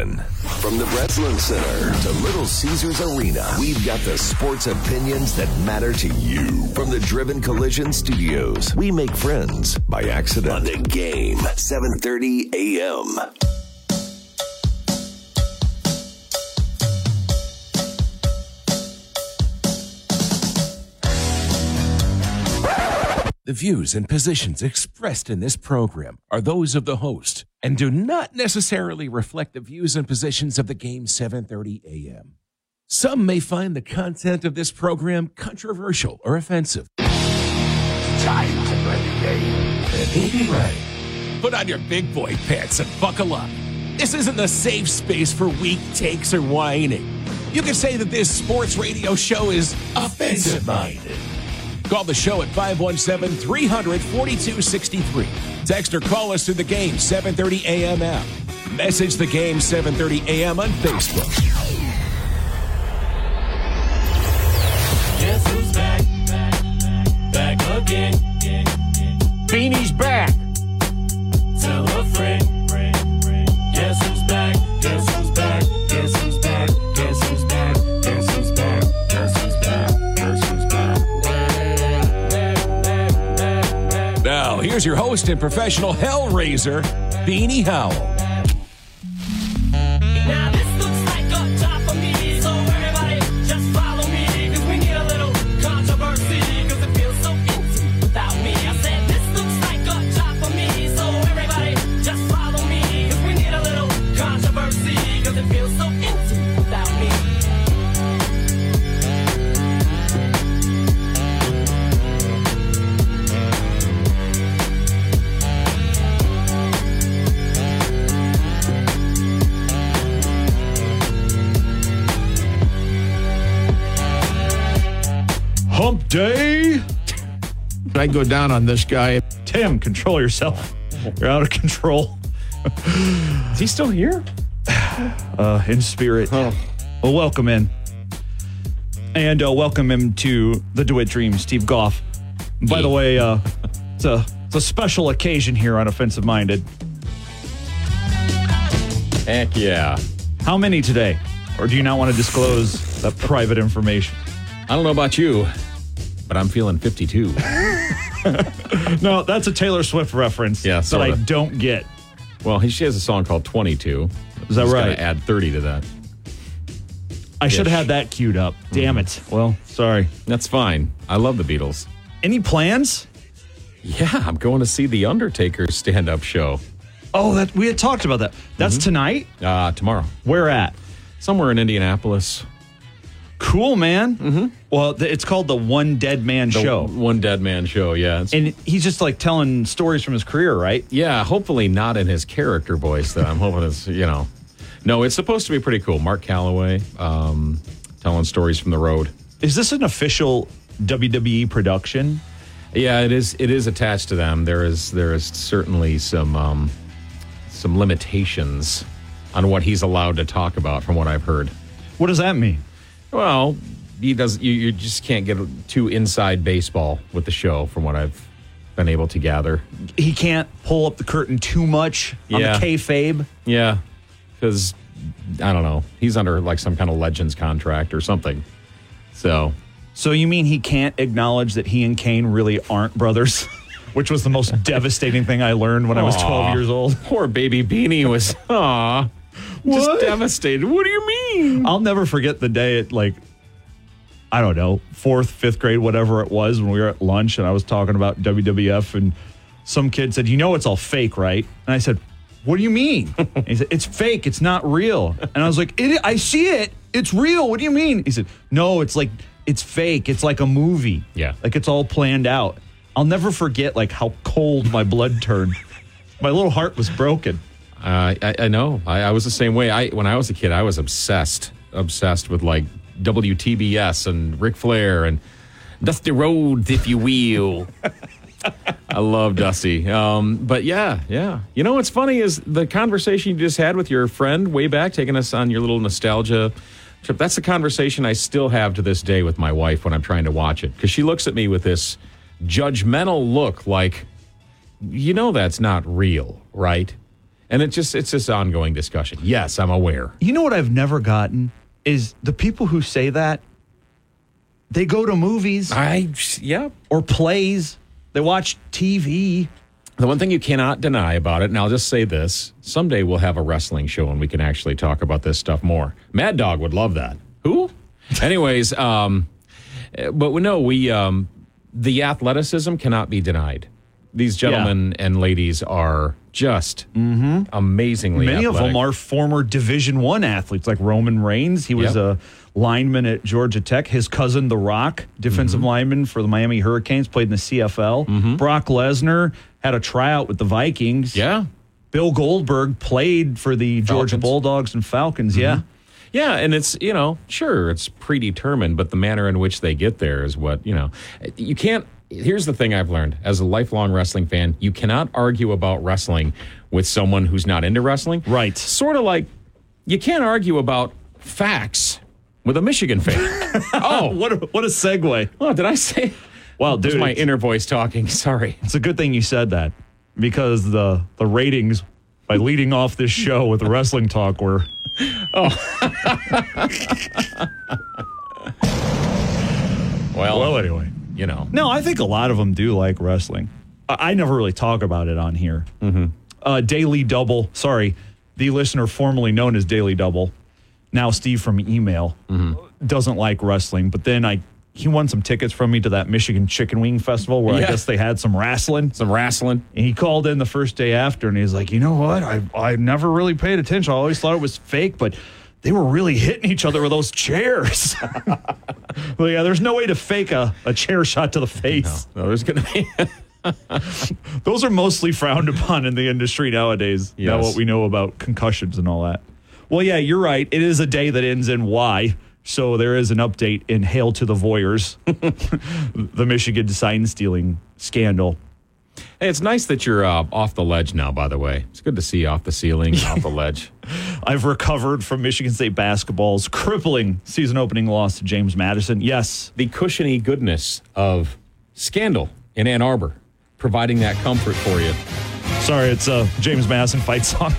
Breslin. From the Breslin Center to Little Caesars Arena, we've got the sports opinions that matter to you. From the Driven Collision Studios, we make friends by accident. On The Game, 7:30 a.m. The views and positions expressed in this program are those of the host and do not necessarily reflect the views and positions of The Game 730 AM. Some may find the content of this program controversial or offensive. Time to play the game. And he'll be ready. Put on your big boy pants and buckle up. This isn't a safe space for weak takes or whining. You can say that this sports radio show is offensive-minded. Call the show at 517-300-4263. Text or call us through The Game 730 AM app. Message The Game 730 AM on Facebook. Guess who's back? Back again. Beanie's back. Tell a friend. Guess who's back? Guess who's back? Guess who's back? Guess who's back? Guess who's back? Guess who's back? Guess who's back? Now, here's your host and professional hellraiser, Beanie Howell. Now this looks like a job for me, so everybody just follow me, cause we need a little controversy, cause it feels so empty without me. I said this looks like a job for me, so everybody just follow me, cause we need a little controversy, cause it feels so empty without me. Hump day. I go down on this guy. Tim, control yourself. You're out of control. Is he still here? In spirit. Oh. Well, welcome in. And welcome him to the DeWitt Dream, Steve Goff. By the way, it's a special occasion here on Offensive Minded. Heck yeah. How many today? Or do you not want to disclose that private information? I don't know about you, but I'm feeling 52. No, that's a Taylor Swift reference Yeah, that sorta. I don't get. Well, she has a song called 22. Is that Just right? gotta add 30 to that. I should have had that queued up. Damn it. Well, sorry. That's fine. I love the Beatles. Any plans? Yeah, I'm going to see The Undertaker's stand-up show Oh, that we had talked about that. That's tonight? tomorrow. Where at? Somewhere in Indianapolis. Cool, man. Mm-hmm. Well, it's called the One Dead Man The Show. One Dead Man Show, yeah. And he's just like telling stories from his career, right? Yeah, hopefully not in his character voice, though. I'm hoping it's, No, it's supposed to be pretty cool. Mark Calloway telling stories from the road. Is this an official WWE production? Yeah, it is. It is attached to them. There is certainly some limitations on what he's allowed to talk about, from what I've heard. What does that mean? Well, he does. You just can't get too inside baseball with the show, from what I've been able to gather. He can't pull up the curtain too much on Yeah. the kayfabe. Yeah, because I don't know. He's under like some kind of Legends contract or something. So you mean he can't acknowledge that he and Kane really aren't brothers? Which was the most devastating thing I learned when I was 12 years old. Poor baby Beanie was, just devastated. What do you mean? I'll never forget the day at, like, I don't know, 4th, 5th grade, whatever it was, when we were at lunch and I was talking about WWF and some kid said, it's all fake, right? And I said, what do you mean? And he said, it's fake. It's not real. And I was like, I see it. It's real. What do you mean? He said, no, it's fake. It's like a movie. Yeah. Like it's all planned out. I'll never forget like how cold my blood turned. My little heart was broken. I know. I was the same way. When I was a kid, I was obsessed with like WTBS and Ric Flair and Dusty Rhodes, if you will. I love Dusty. But yeah. You know what's funny is the conversation you just had with your friend way back, taking us on your little nostalgia trip. That's the conversation I still have to this day with my wife when I'm trying to watch it. Because she looks at me with this judgmental look like, that's not real, right? And it's this ongoing discussion. Yes, I'm aware. You know what I've never gotten is the people who say that, they go to movies Yeah. or plays. They watch TV. The one thing you cannot deny about it, and I'll just say this, someday we'll have a wrestling show and we can actually talk about this stuff more. Mad Dog would love that. Who? Anyways, but no, the athleticism cannot be denied. These gentlemen and ladies are just amazingly Many athletic. of them are former Division I athletes, like Roman Reigns. He was a lineman at Georgia Tech. His cousin, The Rock, defensive lineman for the Miami Hurricanes, played in the CFL. Brock Lesnar had a tryout with the Vikings. Yeah. Bill Goldberg played for the Georgia Falcons. Bulldogs and Falcons. Yeah. Yeah, and it's, sure, it's predetermined, but the manner in which they get there is what, you can't. Here's the thing I've learned as a lifelong wrestling fan. You cannot argue about wrestling with someone who's not into wrestling. Right. Sort of like you can't argue about facts with a Michigan fan. Oh, What a segue. oh, did I say? Well, That's dude, my it's, inner voice talking. Sorry. it's a good thing you said that because the ratings by leading off this show with the wrestling talk were. Well, Anyway. No, I think a lot of them do like wrestling. I never really talk about it on here. Daily Double, the listener formerly known as Daily Double, now Steve from email, doesn't like wrestling. But then he won some tickets from me to that Michigan Chicken Wing Festival where I guess they had some wrestling. Some wrestling. And he called in the first day after and he's like, you know what? I never really paid attention. I always thought it was fake, but they were really hitting each other with those chairs. Well, yeah, there's no way to fake a chair shot to the face. No, there's going to be. Those are mostly frowned upon in the industry nowadays. Yes. Now what we know about concussions and all that. Well, yeah, you're right. It is a day that ends in Y. So there is an update in Hail to the Voyeurs, the Michigan sign-stealing scandal. Hey, it's nice that you're off the ledge now, by the way. It's good to see you off the ceiling, off the ledge. I've recovered from Michigan State basketball's crippling season-opening loss to James Madison. Yes. The cushiony goodness of Scandal in Ann Arbor, providing that comfort for you. Sorry, it's a James Madison fight song.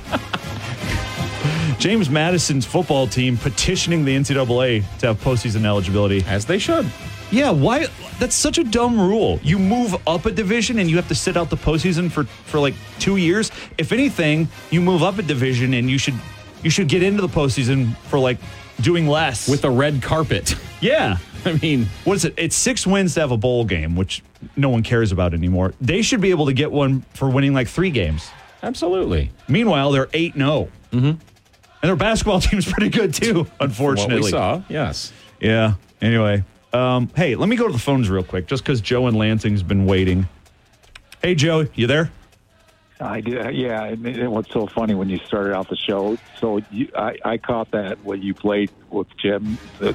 James Madison's football team petitioning the NCAA to have postseason eligibility. As they should. Yeah, why? That's such a dumb rule. You move up a division and you have to sit out the postseason for like 2 years. If anything, you move up a division and you should get into the postseason for like doing less. With a red carpet. Yeah. I mean, What is it? It's 6 wins to have a bowl game, which no one cares about anymore. They should be able to get one for winning like 3 games. absolutely. Meanwhile, they're 8-0. Mm-hmm. And their basketball team's pretty good too, unfortunately. What we saw, yes. Yeah. Anyway, hey, let me go to the phones real quick, just because Joe in Lansing's been waiting. Hey, Joe, you there? I do, yeah. And what's so funny when you started out the show? So I caught that when you played with Jim,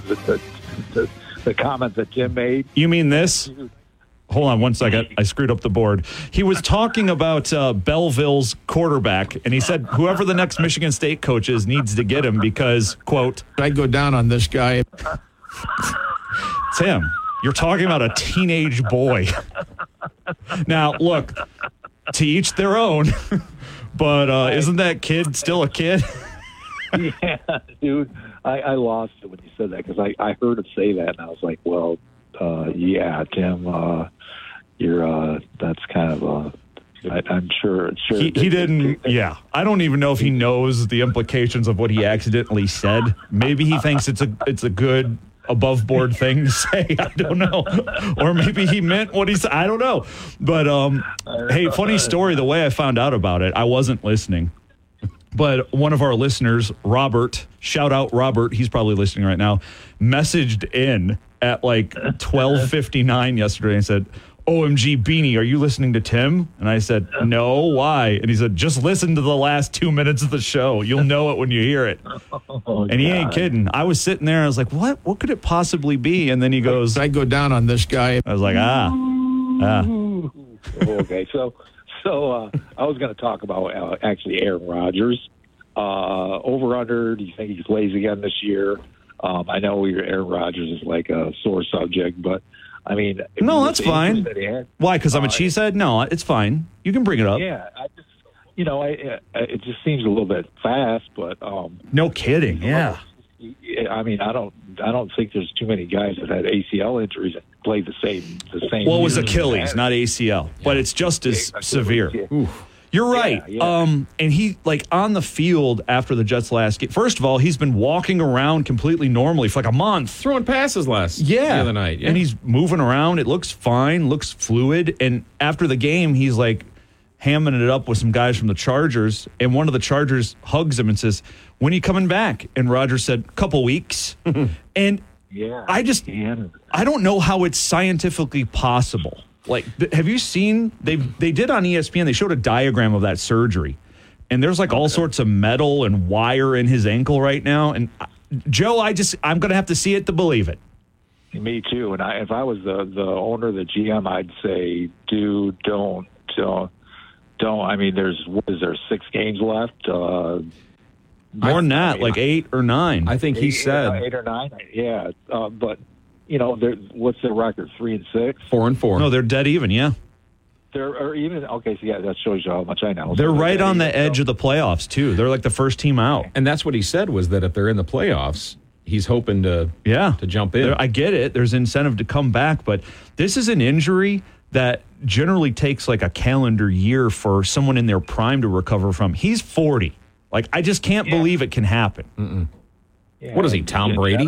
the comments that Jim made. You mean this? Hold on one second. I screwed up the board. He was talking about Belleville's quarterback, and he said whoever the next Michigan State coach is needs to get him because, quote, I go down on this guy. Tim, you're talking about a teenage boy. Now, look, to each their own, but isn't that kid still a kid? Yeah, dude, I lost it when you said that because I heard him say that, and I was like, well, yeah, Tim, you're that's kind of I'm sure. He didn't. Yeah, I don't even know if he knows the implications of what he accidentally said. Maybe he thinks it's a good above board thing to say. I don't know, or maybe he meant what he said. I don't know. But hey, funny story. The way I found out about it, I wasn't listening. But one of our listeners, Robert, shout out Robert, he's probably listening right now, messaged in at like 12:59 yesterday and said, OMG Beanie, are you listening to Tim? And I said, no, why? And he said, just listen to the last 2 minutes of the show. You'll know it when you hear it. And he ain't kidding. I was sitting there, I was like, what could it possibly be? And then he goes, I go down on this guy. I was like, Okay, so I was going to talk about actually Aaron Rodgers. Over under, do you think he plays again this year? I know Aaron Rodgers is like a sore subject, but I mean, no, that's fine. Why? Because I'm a cheesehead? No, it's fine. You can bring it up. Yeah, it just seems a little bit fast, but No kidding. Yeah. I mean, I don't think there's too many guys that had ACL injuries that played the same. Well, it was years as Achilles, that. not ACL, but it's just as Achilles, severe. yeah. You're right. Yeah. And he, like, on the field after the Jets' last game, first of all, he's been walking around completely normally for like a month. Throwing passes the other night. Yeah. And he's moving around. It looks fine, looks fluid. And after the game, he's like hamming it up with some guys from the Chargers. And one of the Chargers hugs him and says, "When are you coming back?" And Rodgers said, "Couple weeks." And Yeah. I don't know how it's scientifically possible. Like, have you seen, they did on ESPN, they showed a diagram of that surgery. And there's like all sorts of metal and wire in his ankle right now. And Joe, I'm going to have to see it to believe it. Me too. And if I was the owner, the GM, I'd say, dude, don't. I mean, there's 6 games left? More than that, like 8 or 9. I think he said 8 or 9. Yeah. But, what's their record? 3-6? 4-4. No, they're dead even, yeah. Okay, so yeah, that shows you how much I know. They're right on the edge of the playoffs, too. They're like the first team out. And that's what he said, was that if they're in the playoffs, he's hoping to jump in. I get it. There's incentive to come back, but this is an injury that generally takes like a calendar year for someone in their prime to recover from. He's 40. Like, I just can't believe it can happen. Yeah, What is he, Tom Brady?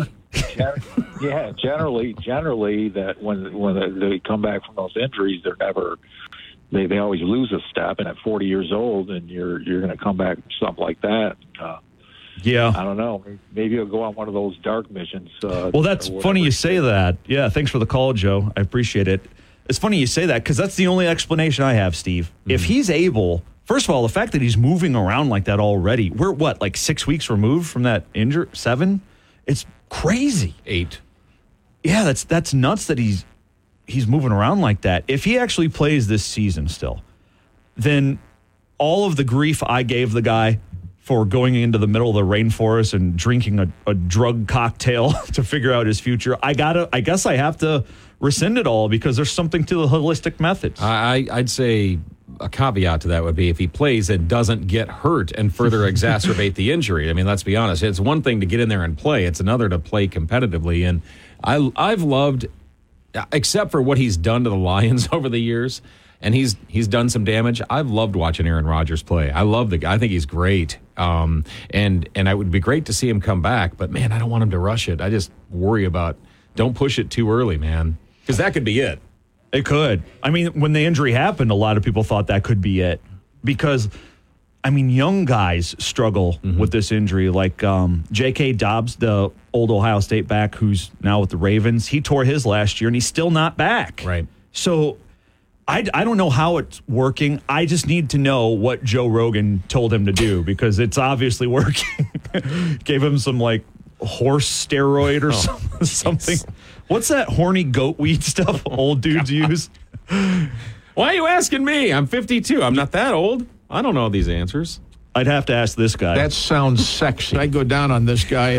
Yeah, generally that when they come back from those injuries, they're never. They always lose a step, and at 40 years old, and you're going to come back from something like that. Yeah. I don't know. Maybe you'll go on one of those dark missions. Well, that's funny you say that. Yeah, thanks for the call, Joe. I appreciate it. It's funny you say that because that's the only explanation I have, Steve. If he's able, first of all, the fact that he's moving around like that already, we're like 6 weeks removed from that injury? 7? It's crazy. 8. Yeah, that's nuts that he's moving around like that. If he actually plays this season still, then all of the grief I gave the guy for going into the middle of the rainforest and drinking a drug cocktail to figure out his future, I guess I have to rescind it all because there's something to the holistic methods. I'd say a caveat to that would be if he plays and doesn't get hurt and further exacerbate the injury. I mean, let's be honest. It's one thing to get in there and play. It's another to play competitively. And I've loved, except for what he's done to the Lions over the years, and he's done some damage. I've loved watching Aaron Rodgers play. I love the guy. I think he's great. And it would be great to see him come back. But, man, I don't want him to rush it. I just worry about don't push it too early, man, because that could be it. It could. I mean, when the injury happened, a lot of people thought that could be it because, I mean, young guys struggle with this injury. Like J.K. Dobbs, the old Ohio State back who's now with the Ravens, he tore his last year and he's still not back. Right. So I don't know how it's working. I just need to know what Joe Rogan told him to do because it's obviously working. Gave him some like horse steroid or something. What's that horny goat weed stuff old dudes use? Why are you asking me? I'm 52. I'm not that old. I don't know these answers. I'd have to ask this guy. That sounds sexy. I'd go down on this guy.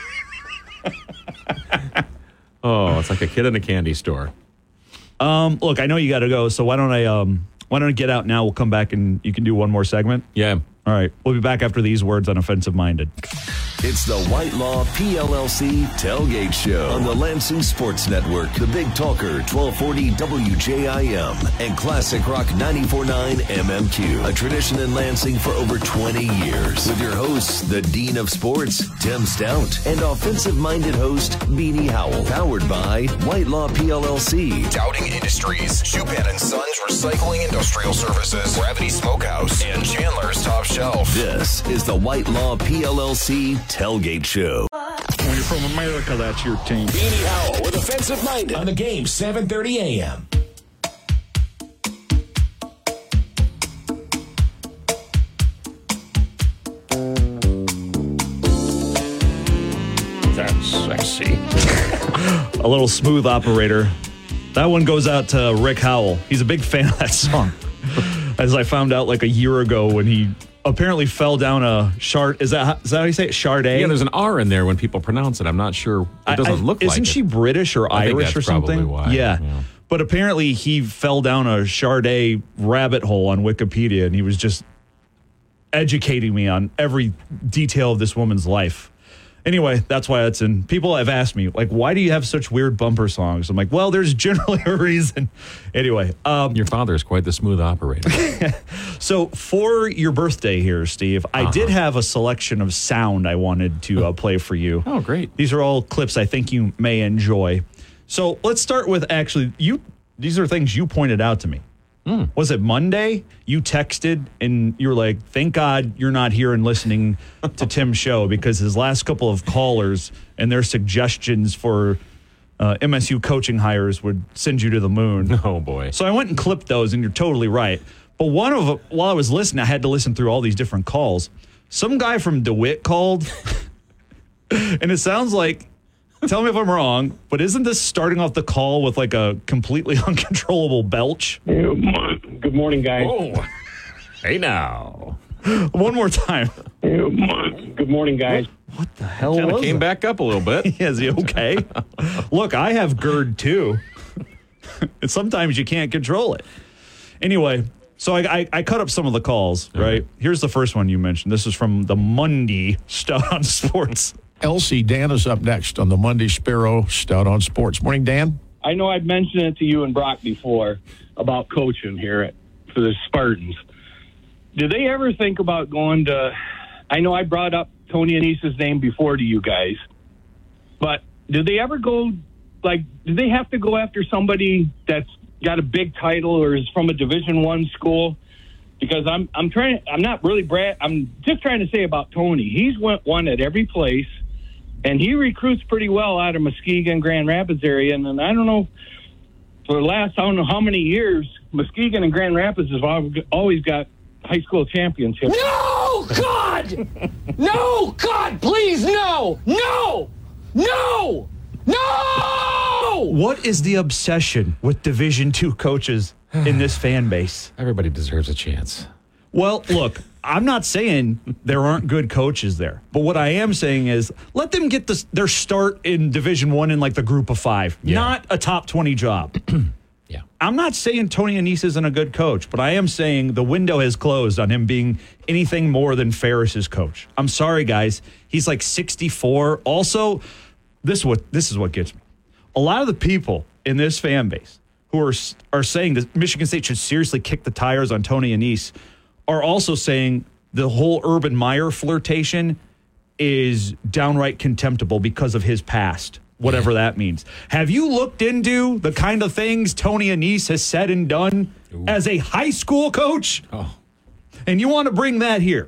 Oh, it's like a kid in a candy store. Look, I know you got to go, so why don't I get out now? We'll come back and you can do one more segment. Yeah. All right. We'll be back after these words on Offensive Minded. It's the White Law PLLC Tailgate Show on the Lansing Sports Network, the Big Talker 1240 WJIM, and Classic Rock 94.9 MMQ. A tradition in Lansing for over 20 years. With your hosts, the Dean of Sports, Tim Stout, and offensive-minded host, Beanie Howell. Powered by White Law PLLC, Dowding Industries, Shupan & Sons Recycling Industrial Services, Gravity Smokehouse, and Chandler's Top Shelf. This is the White Law PLLC Tailgate Show. When you're from America, that's your team. Beanie Howell with Offensive Minded on the game, 7:30 a.m. That's sexy. A little smooth operator. That one goes out to Rick Howell. He's a big fan of that song. As I found out like a year ago when he apparently fell down a shard. Is that how you say it? Charday? Yeah, there's an R in there when people pronounce it. I'm not sure. It doesn't look like it. Isn't she British or I think Irish that's or something? probably why. Yeah. But apparently he fell down a Charday rabbit hole on Wikipedia and he was just educating me on every detail of this woman's life. Anyway, that's why it's in. People have asked me, like, why do you have such weird bumper songs? I'm like, well, there's generally a reason. Anyway. Your father is quite the smooth operator. So for your birthday here, Steve, I did have a selection of sound I wanted to play for you. Oh, great. These are all clips I think you may enjoy. So let's start with actually, these are things you pointed out to me. Was it Monday? You texted and you were like, thank God you're not here and listening to Tim's show, because his last couple of callers and their suggestions for MSU coaching hires would send you to the moon. Oh, boy. So I went and clipped those, and you're totally right. But one of them, while I was listening, I had to listen through all these different calls. Some guy from DeWitt called, and it sounds like, tell me if I'm wrong, but isn't this starting off the call with like a completely uncontrollable belch? Good morning, guys. Oh, hey now. One more time. Good morning, guys. What the hell Kind of was came that? back up a little bit. Is he okay? Look, I have GERD too. And sometimes you can't control it. Anyway, so I cut up some of the calls, right? Here's the first one you mentioned. This is from the Monday Stout on Sports. LC Dan is up next on the Monday Sparrow Stout on Sports. Morning, Dan. I know I've mentioned it to you and Brock before about coaching here for the Spartans. Do they ever think about going to, I know I brought up Tony Anese's name before to you guys, but do they ever go, like, do they have to go after somebody that's got a big title or is from a Division I school? Because I'm just trying to say about Tony. He's won at every place. And he recruits pretty well out of Muskegon, Grand Rapids area. And I don't know, for the last, I don't know how many years, Muskegon and Grand Rapids have always got high school championships. No, God! No, God, please, no! No! No! No! What is the obsession with Division II coaches in this fan base? Everybody deserves a chance. Well, look, I'm not saying there aren't good coaches there, but what I am saying is let them get their start in Division I in like the group of 5, not a top 20 job. Yeah. I'm not saying Tony Anese isn't a good coach, but I am saying the window has closed on him being anything more than Ferris's coach. I'm sorry, guys. He's like 64. Also, this is what gets me. A lot of the people in this fan base who are saying that Michigan State should seriously kick the tires on Tony Anese are also saying the whole Urban Meyer flirtation is downright contemptible because of his past, whatever that means. Have you looked into the kind of things Tony Anese has said and done as a high school coach? Oh. And you want to bring that here?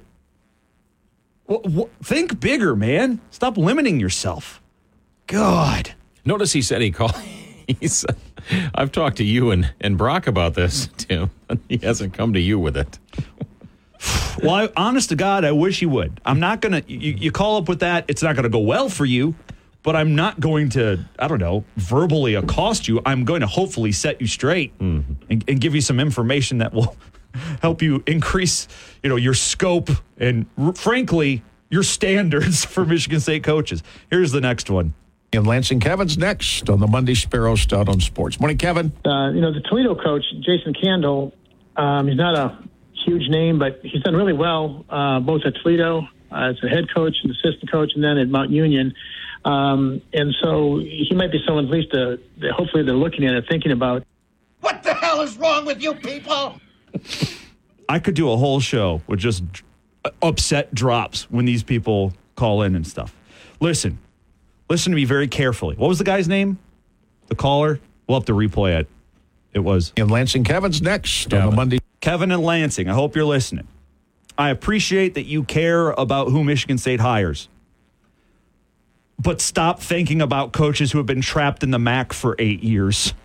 Think bigger, man. Stop limiting yourself. God. Notice he said he said, I've talked to you and Brock about this, Tim. He hasn't come to you with it. Well, honest to God, I wish he would. I'm not going to, you call up with that, it's not going to go well for you, but I'm not going to, I don't know, verbally accost you. I'm going to hopefully set you straight and give you some information that will help you increase, your scope and, frankly, your standards for Michigan State coaches. Here's the next one. And Lansing Kevin's next on the Monday Sparrow Stout on Sports. Morning, Kevin. The Toledo coach, Jason Candle, he's not a huge name, but he's done really well, both at Toledo as a head coach and assistant coach, and then at Mount Union. And so he might be someone at least hopefully they're looking at it, thinking about. What the hell is wrong with you people? I could do a whole show with just upset drops when these people call in and stuff. Listen to me very carefully. What was the guy's name? The caller? We'll have to replay it. It was. And Lansing Kevin's next on the Monday. Kevin and Lansing, I hope you're listening. I appreciate that you care about who Michigan State hires. But stop thinking about coaches who have been trapped in the MAC for 8 years.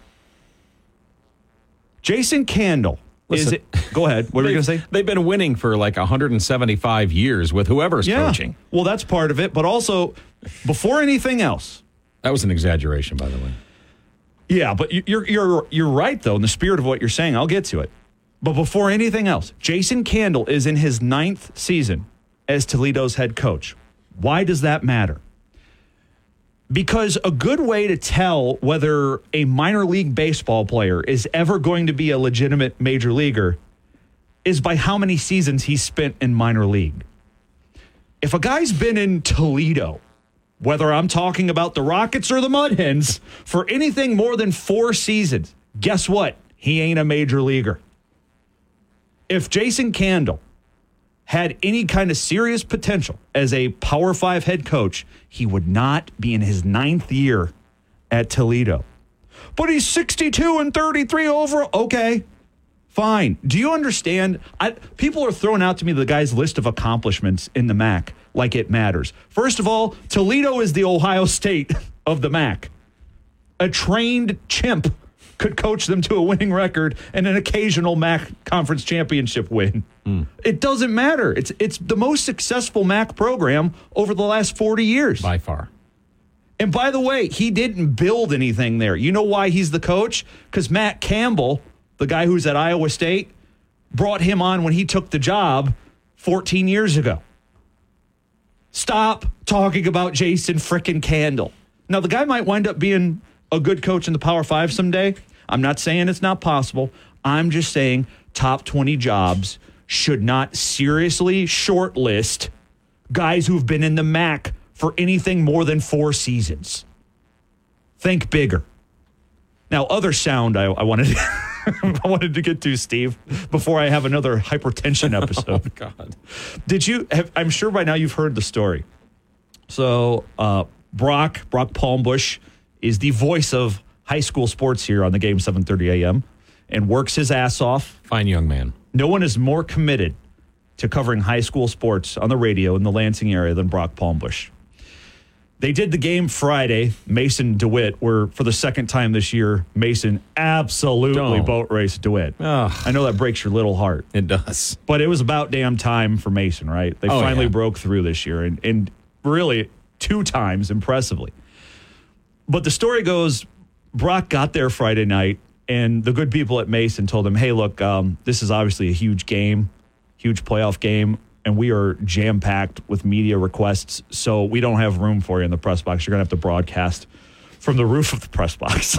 Jason Candle. Go ahead. What were you going to say? They've been winning for like 175 years with whoever's coaching. Well, that's part of it. But also, before anything else. That was an exaggeration, by the way. Yeah, but you're right, though, in the spirit of what you're saying. I'll get to it. But before anything else, Jason Candle is in his 9th season as Toledo's head coach. Why does that matter? Because a good way to tell whether a minor league baseball player is ever going to be a legitimate major leaguer is by how many seasons he's spent in minor league. If a guy's been in Toledo, whether I'm talking about the Rockets or the Mud Hens, for anything more than 4 seasons, guess what? He ain't a major leaguer. If Jason Candle had any kind of serious potential as a Power 5 head coach, he would not be in his 9th year at Toledo. But he's 62 and 33 overall. Okay, fine. Do you understand? People are throwing out to me the guy's list of accomplishments in the MAC like it matters. First of all, Toledo is the Ohio State of the MAC. A trained chimp could coach them to a winning record and an occasional MAC conference championship win. It doesn't matter. It's the most successful MAC program over the last 40 years. By far. And by the way, he didn't build anything there. You know why he's the coach? Because Matt Campbell, the guy who's at Iowa State, brought him on when he took the job 14 years ago. Stop talking about Jason frickin' Candle. Now, the guy might wind up being a good coach in the Power 5 someday. I'm not saying it's not possible. I'm just saying top 20 jobs should not seriously shortlist guys who've been in the MAC for anything more than 4 seasons. Think bigger. Now, other sound I wanted I wanted to get to, Steve, before I have another hypertension episode. Oh, God. I'm sure by now you've heard the story. So Brock Palmbush is the voice of high school sports here on the game 7:30 a.m. and works his ass off. Fine young man. No one is more committed to covering high school sports on the radio in the Lansing area than Brock Palmbush. They did the game Friday, Mason DeWitt, where for the second time this year, Mason absolutely boat raced DeWitt. Oh. I know that breaks your little heart. It does. But it was about damn time for Mason, right? They finally broke through this year, and really 2 times impressively. But the story goes, Brock got there Friday night, and the good people at Mason told him, hey, look, this is obviously a huge game, huge playoff game, and we are jam-packed with media requests, so we don't have room for you in the press box. You're going to have to broadcast from the roof of the press box.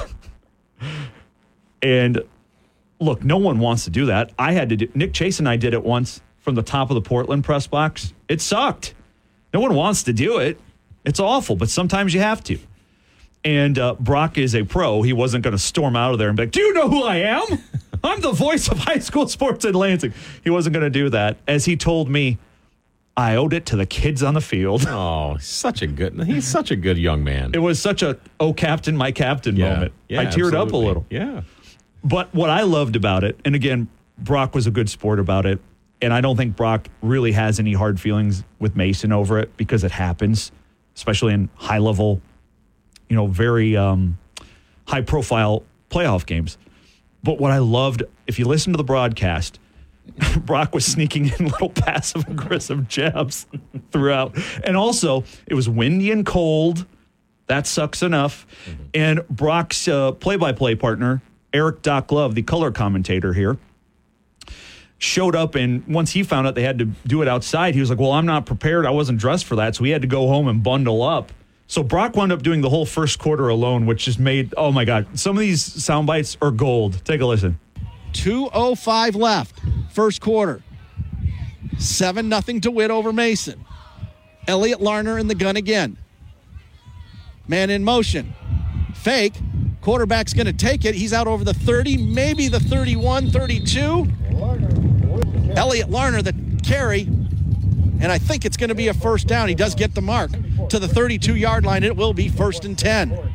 And look, no one wants to do that. Nick Chase and I did it once from the top of the Portland press box. It sucked. No one wants to do it. It's awful, but sometimes you have to. And Brock is a pro. He wasn't going to storm out of there and be like, do you know who I am? I'm the voice of high school sports in Lansing. He wasn't going to do that. As he told me, I owed it to the kids on the field. Oh, he's such a good young man. It was such a, oh, captain, my captain moment. I teared up a little. Yeah. But what I loved about it, and again, Brock was a good sport about it, and I don't think Brock really has any hard feelings with Mason over it because it happens, especially in high-level, very high-profile playoff games. But what I loved, if you listen to the broadcast, Brock was sneaking in little passive-aggressive jabs throughout. And also, it was windy and cold. That sucks enough. Mm-hmm. And Brock's play-by-play partner, Eric Doc Love, the color commentator here, showed up, and once he found out they had to do it outside, he was like, well, I'm not prepared. I wasn't dressed for that, so we had to go home and bundle up. So Brock wound up doing the whole first quarter alone, which just made, oh, my God, some of these sound bites are gold. Take a listen. 2:05 left, first quarter. 7-0 DeWitt over Mason. Elliot Larner in the gun again. Man in motion. Fake. Quarterback's going to take it. He's out over the 30, maybe the 31, 32. Elliot Larner, the carry. And I think it's going to be a first down. He does get the mark to the 32-yard line. It will be 1st and 10.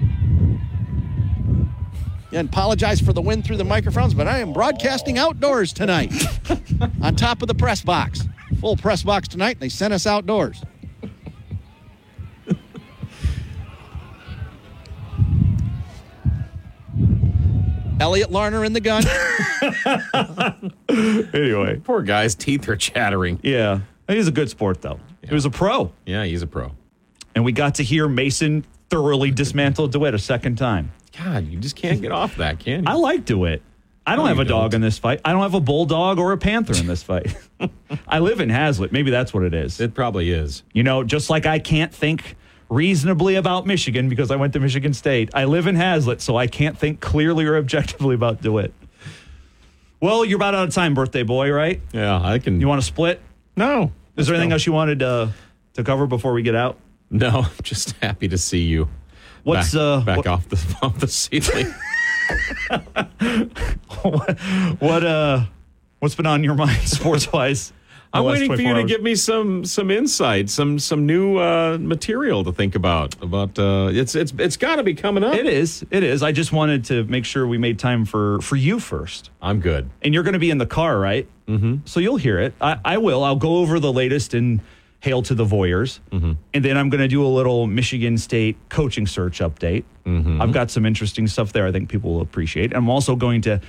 And apologize for the wind through the microphones, but I am broadcasting outdoors tonight on top of the press box. Full press box tonight. They sent us outdoors. Elliot Larner in the gun. Anyway. Poor guy's teeth are chattering. Yeah. He's a good sport, though. Yeah. He was a pro. Yeah, he's a pro. And we got to hear Mason thoroughly dismantle DeWitt a second time. God, you just can't get off that, can you? I like DeWitt. I don't have a dog in this fight. I don't have a bulldog or a panther in this fight. I live in Hazlitt. Maybe that's what it is. It probably is. Just like I can't think reasonably about Michigan because I went to Michigan State. I live in Hazlitt, so I can't think clearly or objectively about DeWitt. Well, you're about out of time, birthday boy, right? Yeah, I can. You want to split? No. Is there anything else you wanted to cover before we get out? No, I'm just happy to see you. What's back off the ceiling? What's been on your mind sports wise? I'm waiting for you to give me some insight, some new material to think about. It's got to be coming up. It is. I just wanted to make sure we made time for you first. I'm good. And you're going to be in the car, right? Mm-hmm. So you'll hear it. I will. I'll go over the latest in Hail to the Voyeurs, and then I'm going to do a little Michigan State coaching search update. I've got some interesting stuff there I think people will appreciate. I'm also going to,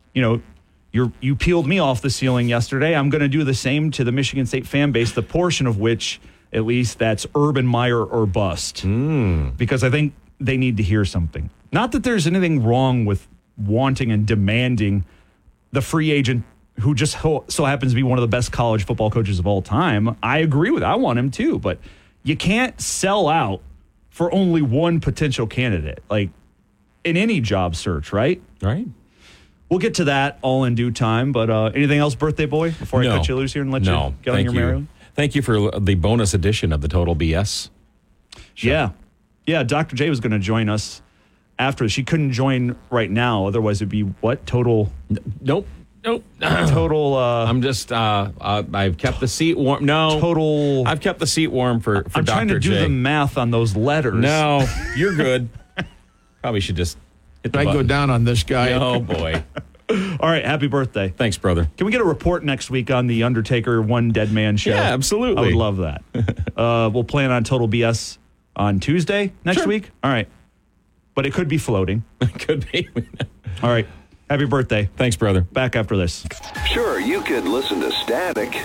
you peeled me off the ceiling yesterday. I'm going to do the same to the Michigan State fan base, the portion of which, at least, that's Urban Meyer or bust. Because I think they need to hear something. Not that there's anything wrong with wanting and demanding the free agent who just so happens to be one of the best college football coaches of all time. I agree with it. I want him too. But you can't sell out for only one potential candidate, like in any job search, right? Right. We'll get to that all in due time, but anything else, birthday boy, before I cut you loose here and let you get on your merry? Thank you for the bonus edition of the Total BS show. Yeah, Dr. J was going to join us after. She couldn't join right now, otherwise it'd be what? Total? Nope. Total. I'm just. I've kept the seat warm. No. Total. I've kept the seat warm for Dr. J. I'm trying to do the math on those letters. No, you're good. Probably should just. I go down on this guy. Oh, boy. All right, happy birthday. Thanks, brother. Can we get a report next week on the Undertaker One Dead Man show? Yeah, absolutely. I would love that. We'll plan on Total BS on Tuesday next week. All right. But it could be floating. It could be. All right. Happy birthday. Thanks, brother. Back after this. Sure, you could listen to Static.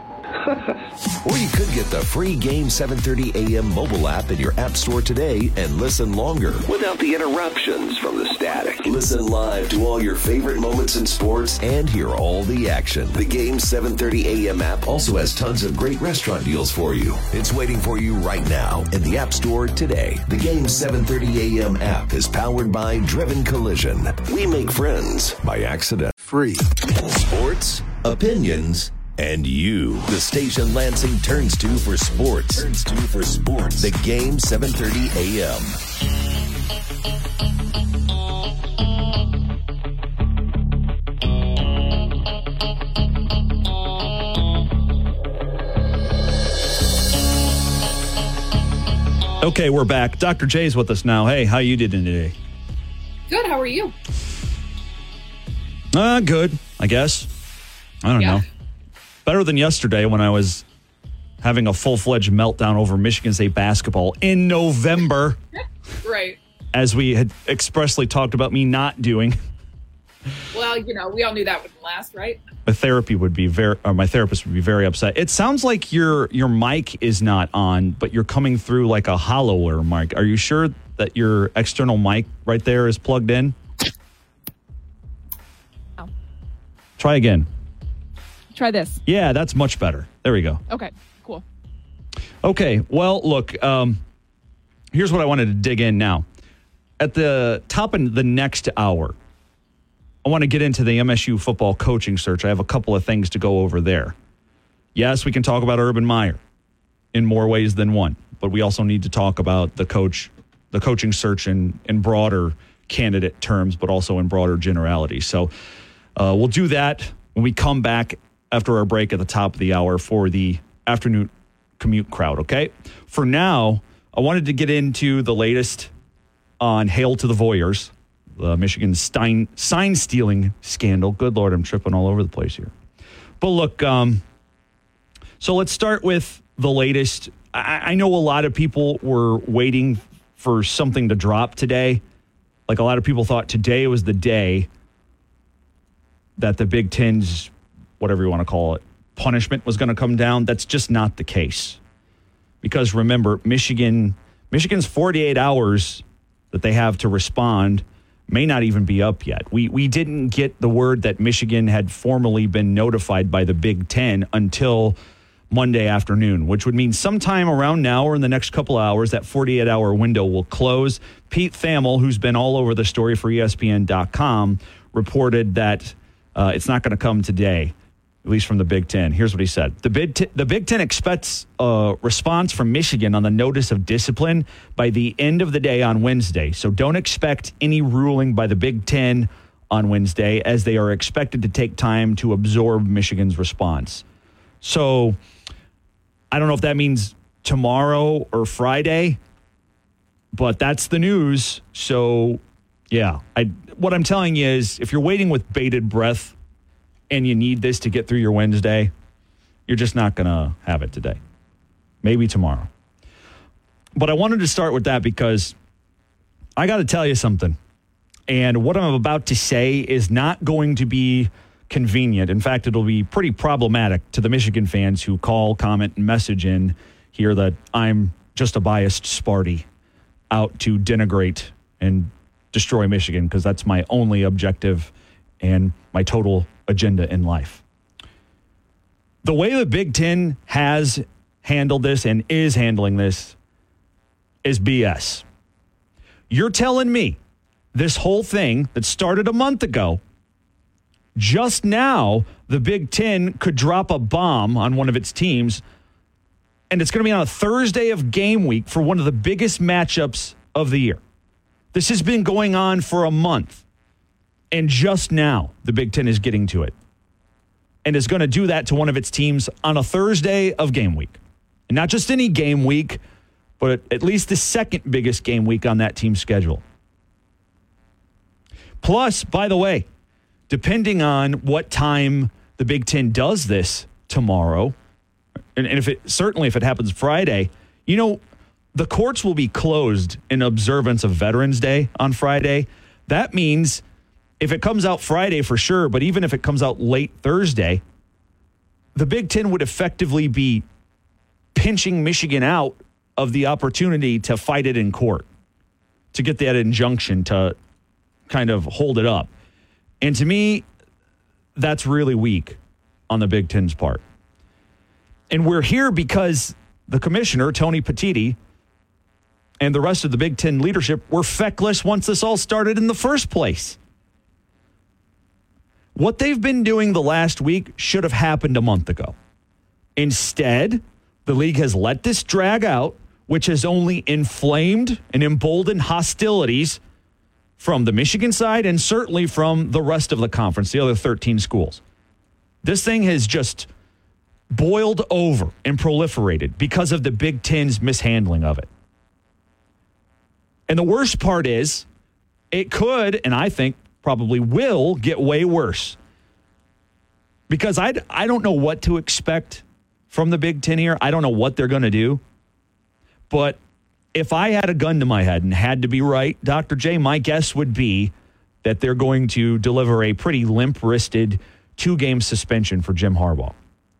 Or you could get the free Game 730 AM mobile app in your app store today and listen longer without the interruptions from the static. Listen live to all your favorite moments in sports and hear all the action. The Game 730 AM app also has tons of great restaurant deals for you. It's waiting for you right now in the app store today. The Game 730 AM app is powered by Driven Collision. We make friends by accident. Free. Sports, opinions, and you. The station Lansing turns to for sports. The Game 730 AM. Okay, we're back. Dr. J's with us now. Hey, how you doing today? Good. How are you? Good, I guess. I don't know. Better than yesterday when I was having a full-fledged meltdown over Michigan State basketball in November. Right. As we had expressly talked about me not doing. Well, we all knew that wouldn't last, right? My therapist would be very upset. It sounds like your mic is not on, but you're coming through like a hollower mic. Are you sure that your external mic right there is plugged in? Oh. Try again. Try this. Yeah, that's much better. There we go. Okay, cool. Okay, well, look, here's what I wanted to dig in now. At the top of the next hour, I want to get into the MSU football coaching search. I have a couple of things to go over there. Yes, we can talk about Urban Meyer in more ways than one, but we also need to talk about the coaching search in broader candidate terms, but also in broader generalities. So we'll do that when we come back after our break at the top of the hour for the afternoon commute crowd, okay? For now, I wanted to get into the latest on Hail to the Voyeurs, the Michigan sign stealing scandal. Good Lord, I'm tripping all over the place here. But look, so let's start with the latest. I know a lot of people were waiting for something to drop today. Like a lot of people thought today was the day that the Big Ten's, whatever you want to call it, punishment was going to come down. That's just not the case. Because remember, Michigan's 48 hours that they have to respond may not even be up yet. We didn't get the word that Michigan had formally been notified by the Big Ten until Monday afternoon, which would mean sometime around now or in the next couple of hours, that 48-hour window will close. Pete Thamel, who's been all over the story for ESPN.com, reported that It's not going to come today, at least from the Big Ten. Here's what he said. The Big Ten expects a response from Michigan on the notice of discipline by the end of the day on Wednesday. So don't expect any ruling by the Big Ten on Wednesday, as they are expected to take time to absorb Michigan's response. So I don't know if that means tomorrow or Friday, but that's the news. So, yeah, what I'm telling you is if you're waiting with bated breath and you need this to get through your Wednesday, you're just not going to have it today. Maybe tomorrow. But I wanted to start with that because I got to tell you something. And what I'm about to say is not going to be convenient. In fact, it'll be pretty problematic to the Michigan fans who call, comment, and message in here that I'm just a biased Sparty out to denigrate and destroy Michigan, because that's my only objective and my total agenda in life. The way the Big Ten has handled this and is handling this is BS. You're telling me this whole thing that started a month ago, just now the Big Ten could drop a bomb on one of its teams, and it's going to be on a Thursday of game week for one of the biggest matchups of the year. This has been going on for a month, and just now the Big Ten is getting to it and is going to do that to one of its teams on a Thursday of game week. And not just any game week, but at least the second biggest game week on that team's schedule. Plus, by the way, depending on what time the Big Ten does this tomorrow, and if it happens Friday, the courts will be closed in observance of Veterans Day on Friday. That means if it comes out Friday for sure, but even if it comes out late Thursday, the Big Ten would effectively be pinching Michigan out of the opportunity to fight it in court, to get that injunction to kind of hold it up. And to me, that's really weak on the Big Ten's part. And we're here because the commissioner, Tony Petitti, and the rest of the Big Ten leadership were feckless once this all started in the first place. What they've been doing the last week should have happened a month ago. Instead, the league has let this drag out, which has only inflamed and emboldened hostilities from the Michigan side and certainly from the rest of the conference, the other 13 schools. This thing has just boiled over and proliferated because of the Big Ten's mishandling of it. And the worst part is it could, and I think probably will, get way worse. Because I don't know what to expect from the Big Ten here. I don't know what they're going to do. But if I had a gun to my head and had to be right, Dr. J, my guess would be that they're going to deliver a pretty limp-wristed 2-game suspension for Jim Harbaugh.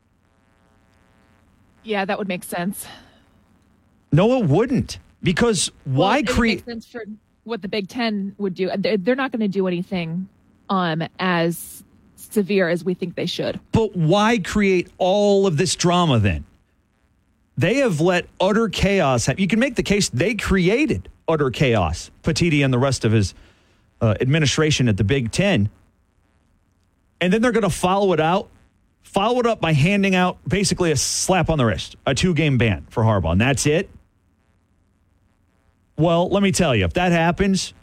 Yeah, that would make sense. No, it wouldn't. Because why create... It would make sense for what the Big Ten would do. They're not going to do anything as severe as we think they should. But why create all of this drama then? They have let utter chaos happen. You can make the case they created utter chaos, Petitti and the rest of his administration at the Big Ten. And then they're going to follow it up by handing out basically a slap on the wrist, a 2-game ban for Harbaugh, and that's it. Well, let me tell you, if that happens,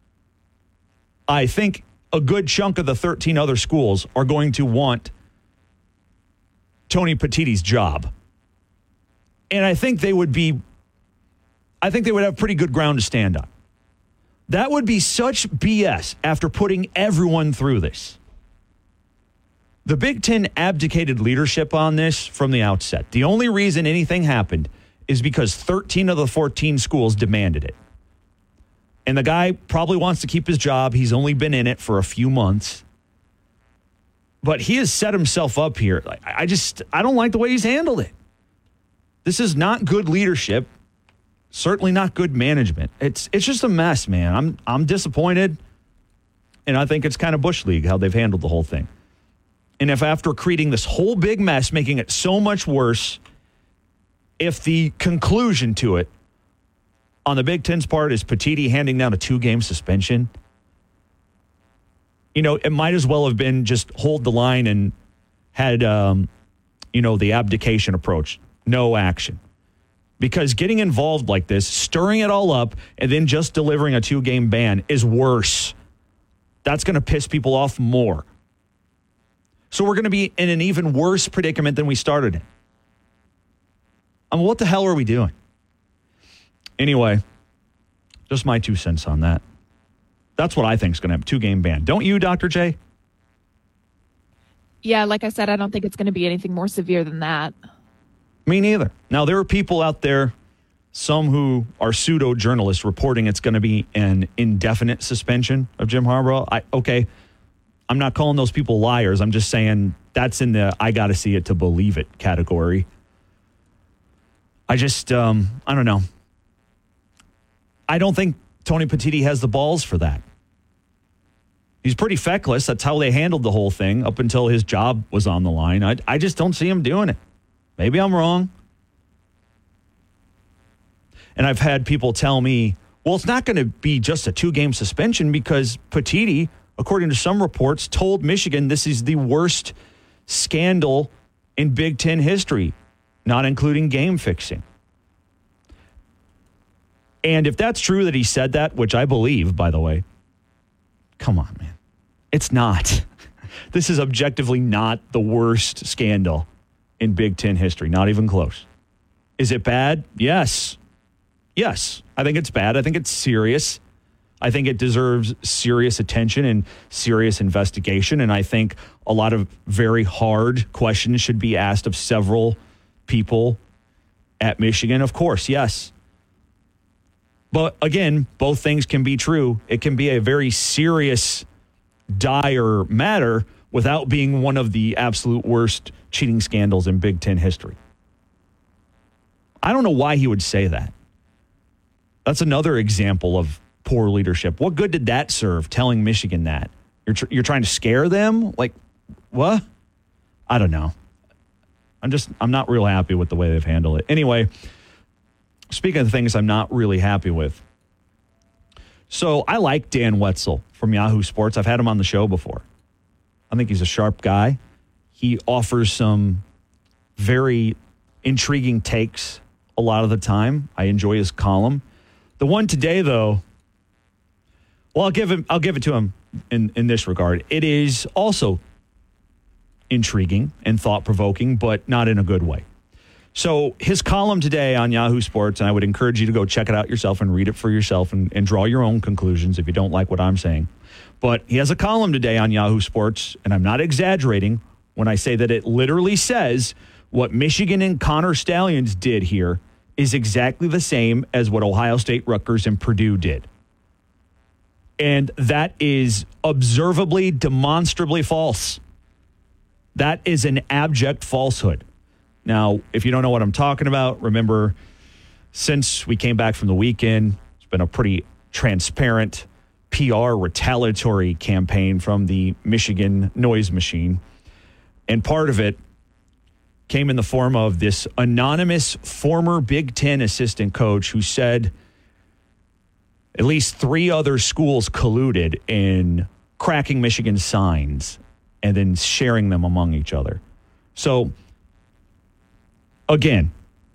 I think a good chunk of the 13 other schools are going to want Tony Petitti's job. And I think they would have pretty good ground to stand on. That would be such BS after putting everyone through this. The Big Ten abdicated leadership on this from the outset. The only reason anything happened is because 13 of the 14 schools demanded it. And the guy probably wants to keep his job. He's only been in it for a few months. But he has set himself up here. I don't like the way he's handled it. This is not good leadership. Certainly not good management. It's just a mess, man. I'm disappointed. And I think it's kind of Bush League how they've handled the whole thing. And if after creating this whole big mess, making it so much worse, if the conclusion to it on the Big Ten's part is Petitti handing down a 2-game suspension, it might as well have been just hold the line and had, the abdication approach. No action. Because getting involved like this, stirring it all up, and then just delivering a 2-game ban is worse. That's going to piss people off more. So we're going to be in an even worse predicament than we started in. I mean, what the hell are we doing? Anyway, just my 2 cents on that. That's what I think is going to have a 2-game ban. Don't you, Dr. J? Yeah, like I said, I don't think it's going to be anything more severe than that. Me neither. Now, there are people out there, some who are pseudo-journalists, reporting it's going to be an indefinite suspension of Jim Harbaugh. Okay, I'm not calling those people liars. I'm just saying that's in the I got to see it to believe it category. I just, I don't know. I don't think Tony Petitti has the balls for that. He's pretty feckless. That's how they handled the whole thing up until his job was on the line. I just don't see him doing it. Maybe I'm wrong. And I've had people tell me, well, it's not going to be just a 2-game suspension because Petitti, according to some reports, told Michigan this is the worst scandal in Big Ten history, not including game fixing. And if that's true that he said that, which I believe, by the way, come on, man. It's not. This is objectively not the worst scandal in Big Ten history, not even close. Is it bad? Yes. Yes, I think it's bad. I think it's serious. I think it deserves serious attention and serious investigation. And I think a lot of very hard questions should be asked of several people at Michigan. Of course, yes. But again, both things can be true. It can be a very serious, dire matter without being one of the absolute worst cheating scandals in Big Ten history. I don't know why he would say that. That's another example of poor leadership. What good did that serve, telling Michigan that? You're trying to scare them? Like, what? I don't know. I'm not real happy with the way they've handled it. Anyway, speaking of things I'm not really happy with. So I like Dan Wetzel from Yahoo Sports. I've had him on the show before. I think he's a sharp guy. He offers some very intriguing takes a lot of the time. I enjoy his column. The one today, though, well, I'll give it to him in this regard. It is also intriguing and thought-provoking, but not in a good way. So his column today on Yahoo Sports, and I would encourage you to go check it out yourself and read it for yourself and draw your own conclusions if you don't like what I'm saying. But he has a column today on Yahoo Sports, and I'm not exaggerating when I say that it literally says what Michigan and Connor Stallions did here is exactly the same as what Ohio State, Rutgers, and Purdue did. And that is observably, demonstrably false. That is an abject falsehood. Now, if you don't know what I'm talking about, remember, since we came back from the weekend, it's been a pretty transparent PR retaliatory campaign from the Michigan noise machine. And part of it came in the form of this anonymous former Big Ten assistant coach who said at least 3 other schools colluded in cracking Michigan signs and then sharing them among each other. So, again,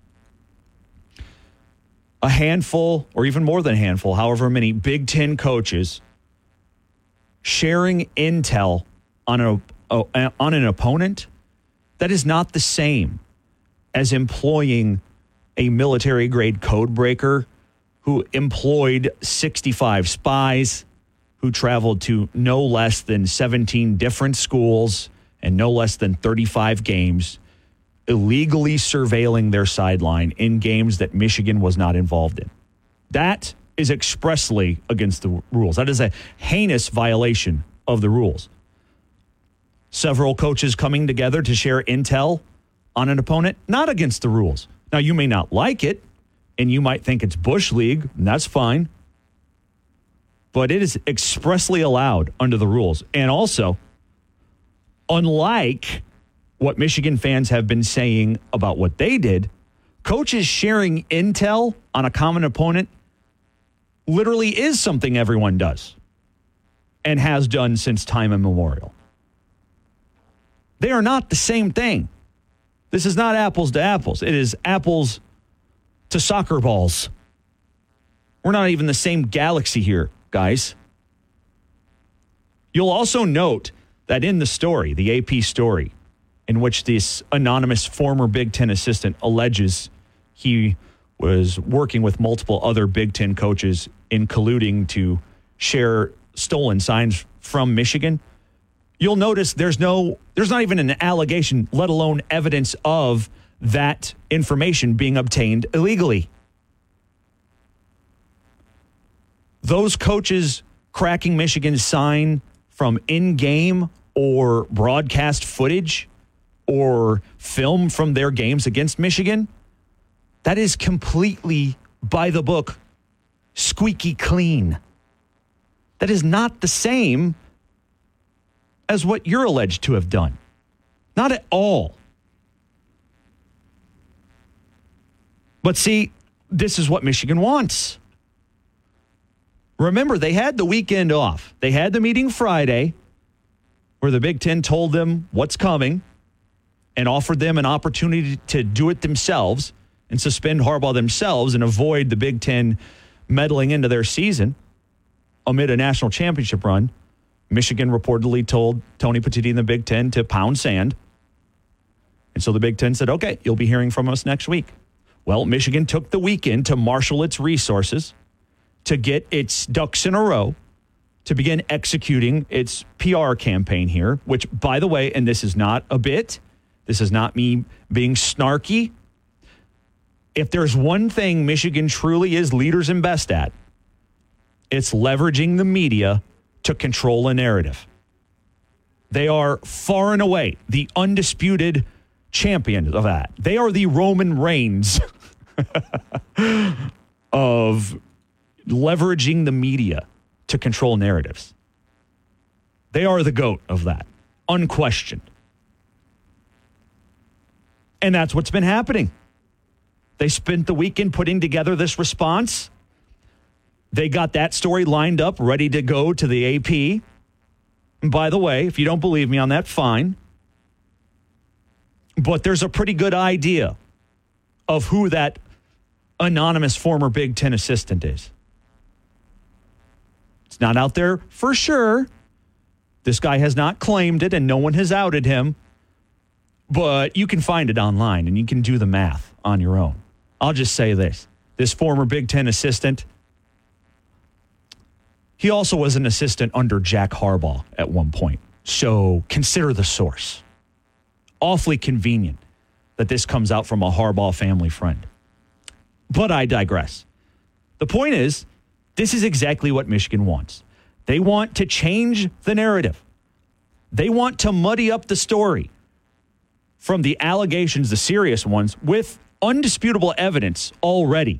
a handful, or even more than a handful, however many Big Ten coaches sharing intel on an opponent, that is not the same as employing a military-grade code breaker who employed 65 spies, who traveled to no less than 17 different schools and no less than 35 games, illegally surveilling their sideline in games that Michigan was not involved in. That is expressly against the rules. That is a heinous violation of the rules. Several coaches coming together to share intel on an opponent, not against the rules. Now, you may not like it, and you might think it's Bush League, and that's fine. But it is expressly allowed under the rules. And also, unlike what Michigan fans have been saying about what they did, coaches sharing intel on a common opponent literally is something everyone does. and has done since time immemorial. They are not the same thing. This is not apples to apples. It is apples to soccer balls. We're not even the same galaxy here, guys. You'll also note that in the story, the AP story, in which this anonymous former Big Ten assistant alleges he was working with multiple other Big Ten coaches in colluding to share stolen signs from Michigan, you'll notice there's not even an allegation, let alone evidence of that information being obtained illegally. Those coaches cracking Michigan's sign from in-game or broadcast footage or film from their games against Michigan, that is completely by the book, squeaky clean. That is not the same as what you're alleged to have done. Not at all. But see, this is what Michigan wants. Remember, they had the weekend off. They had the meeting Friday where the Big Ten told them what's coming and offered them an opportunity to do it themselves and suspend Harbaugh themselves and avoid the Big Ten meddling into their season amid a national championship run. Michigan reportedly told Tony Petitti and the Big Ten to pound sand. And so the Big Ten said, okay, you'll be hearing from us next week. Well, Michigan took the weekend to marshal its resources, to get its ducks in a row, to begin executing its PR campaign here, which, by the way, and this is not a bit, this is not me being snarky. If there's one thing Michigan truly is leaders and best at, it's leveraging the media to control a narrative. They are far and away the undisputed champion of that. They are the Roman Reigns of leveraging the media to control narratives. They are the GOAT of that, unquestioned. And that's what's been happening. They spent the weekend putting together this response. They got that story lined up, ready to go to the AP. And by the way, if you don't believe me on that, fine. But there's a pretty good idea of who that anonymous former Big Ten assistant is. It's not out there for sure. This guy has not claimed it and no one has outed him. But you can find it online and you can do the math on your own. I'll just say this. This former Big Ten assistant, he also was an assistant under Jack Harbaugh at one point. So consider the source. Awfully convenient that this comes out from a Harbaugh family friend. But I digress. The point is, this is exactly what Michigan wants. They want to change the narrative. They want to muddy up the story from the allegations, the serious ones, with undisputable evidence already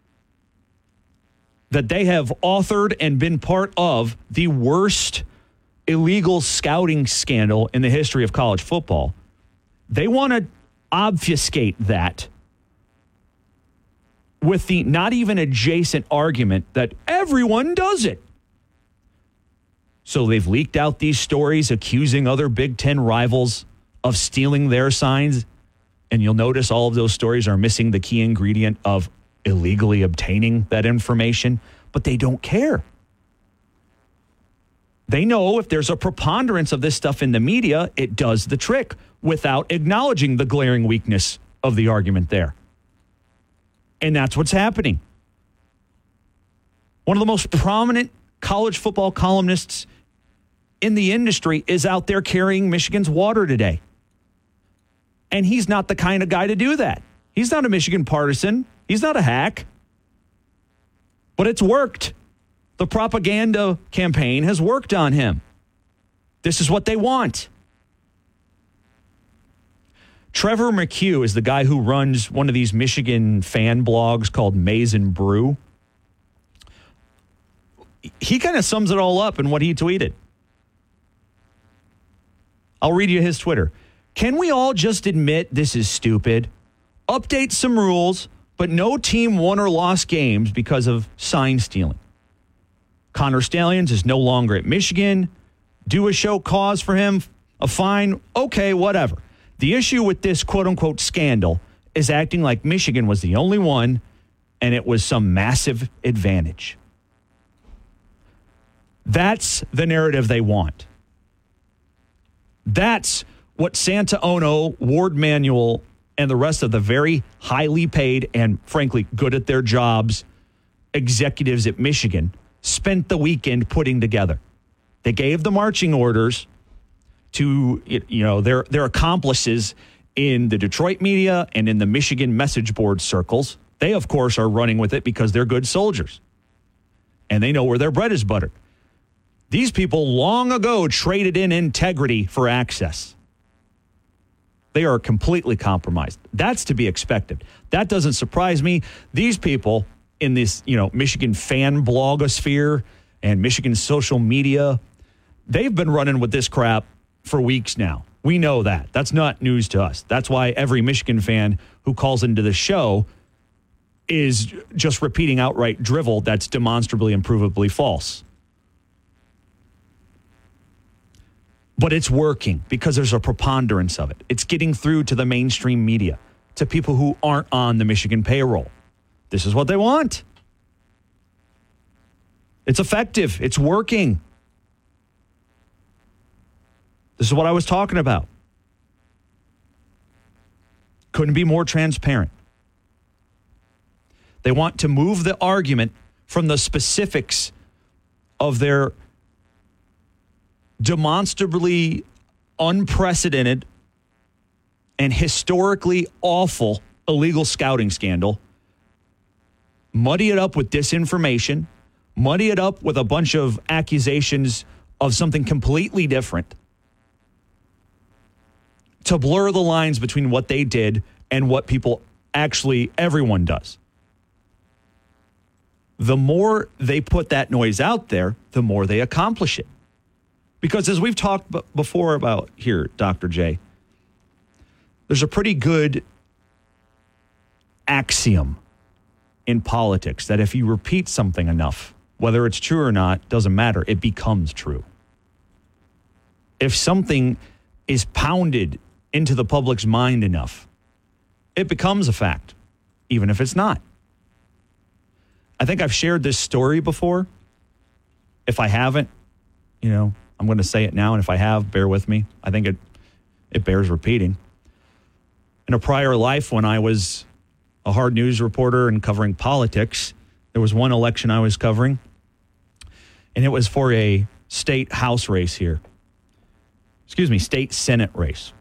that they have authored and been part of the worst illegal scouting scandal in the history of college football. They want to obfuscate that with the not even adjacent argument that everyone does it. So they've leaked out these stories accusing other Big Ten rivals of stealing their signs. And you'll notice all of those stories are missing the key ingredient of illegally obtaining that information, but they don't care. They know if there's a preponderance of this stuff in the media, it does the trick without acknowledging the glaring weakness of the argument there. And that's what's happening. One of the most prominent college football columnists in the industry is out there carrying Michigan's water today. And he's not the kind of guy to do that. He's not a Michigan partisan. He's not a hack. But it's worked. The propaganda campaign has worked on him. This is what they want. Trevor McHugh is the guy who runs one of these Michigan fan blogs called Maize and Brew. He kind of sums it all up in what he tweeted. I'll read you his Twitter. Can we all just admit this is stupid? Update some rules, but no team won or lost games because of sign stealing. Connor Stalions is no longer at Michigan. Do a show cause for him, a fine, okay, whatever. The issue with this quote-unquote scandal is acting like Michigan was the only one and it was some massive advantage. That's the narrative they want. That's what Santa Ono, Ward Manuel, and the rest of the very highly paid and, frankly, good at their jobs executives at Michigan spent the weekend putting together. They gave the marching orders to their accomplices in the Detroit media and in the Michigan message board circles. They, of course, are running with it because they're good soldiers. And they know where their bread is buttered. These people long ago traded in integrity for access. They are completely compromised. That's to be expected. That doesn't surprise me. These people in this, Michigan fan blogosphere and Michigan social media, they've been running with this crap for weeks now. We know that. That's not news to us. That's why every Michigan fan who calls into the show is just repeating outright drivel that's demonstrably and provably false. But it's working because there's a preponderance of it. It's getting through to the mainstream media, to people who aren't on the Michigan payroll. This is what they want. It's effective. It's working. This is what I was talking about. Couldn't be more transparent. They want to move the argument from the specifics of their demonstrably unprecedented and historically awful illegal scouting scandal, muddy it up with disinformation, muddy it up with a bunch of accusations of something completely different, to blur the lines between what they did and what everyone does. The more they put that noise out there, the more they accomplish it. Because as we've talked before about here, Dr. J, there's a pretty good axiom in politics that if you repeat something enough, whether it's true or not, doesn't matter. It becomes true. If something is pounded into the public's mind enough, it becomes a fact, even if it's not. I think I've shared this story before. If I haven't, I'm going to say it now, and if I have, bear with me. I think it bears repeating. In a prior life, when I was a hard news reporter and covering politics, there was one election I was covering, and it was for a state house race here. State Senate race.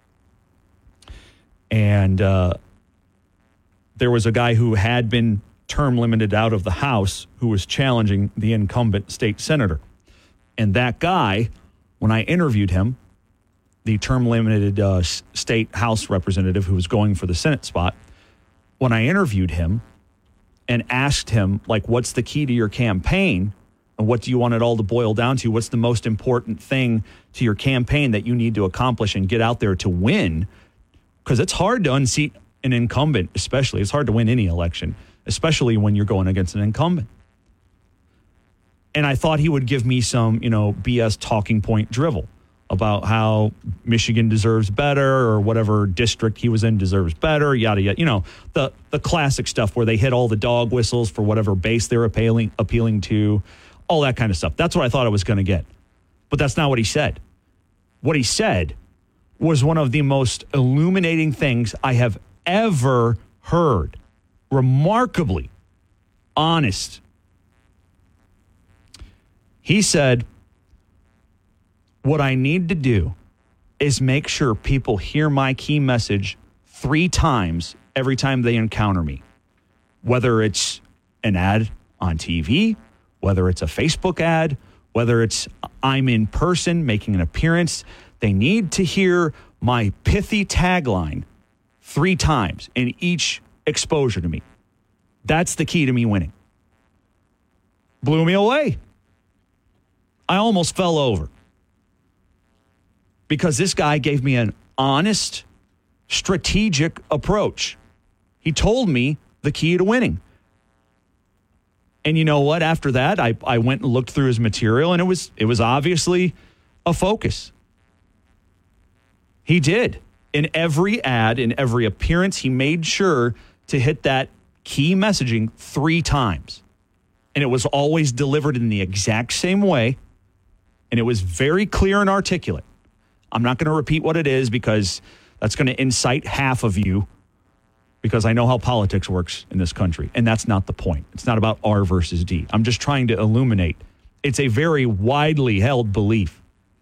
And there was a guy who had been term limited out of the House who was challenging the incumbent state senator. And that guy, when I interviewed him, the term limited state House representative who was going for the Senate spot, when I interviewed him and asked him, what's the key to your campaign? And what do you want it all to boil down to? What's the most important thing to your campaign that you need to accomplish and get out there to win? Because it's hard to unseat an incumbent, especially. It's hard to win any election, especially when you're going against an incumbent. And I thought he would give me some, BS talking point drivel about how Michigan deserves better or whatever district he was in deserves better, yada, yada. The classic stuff where they hit all the dog whistles for whatever base they're appealing to, all that kind of stuff. That's what I thought I was going to get. But that's not what he said. What he said was one of the most illuminating things I have ever heard. Remarkably honest. He said, what I need to do is make sure people hear my key message 3 times every time they encounter me. Whether it's an ad on TV, whether it's a Facebook ad, whether it's I'm in person making an appearance, they need to hear my pithy tagline 3 times in each exposure to me. That's the key to me winning. Blew me away. I almost fell over. Because this guy gave me an honest, strategic approach. He told me the key to winning. And you know what? After that, I went and looked through his material, and it was obviously a focus. He did. In every ad, in every appearance, he made sure to hit that key messaging 3 times. And it was always delivered in the exact same way. And it was very clear and articulate. I'm not going to repeat what it is because that's going to incite half of you, because I know how politics works in this country. And that's not the point. It's not about R versus D. I'm just trying to illuminate. It's a very widely held belief.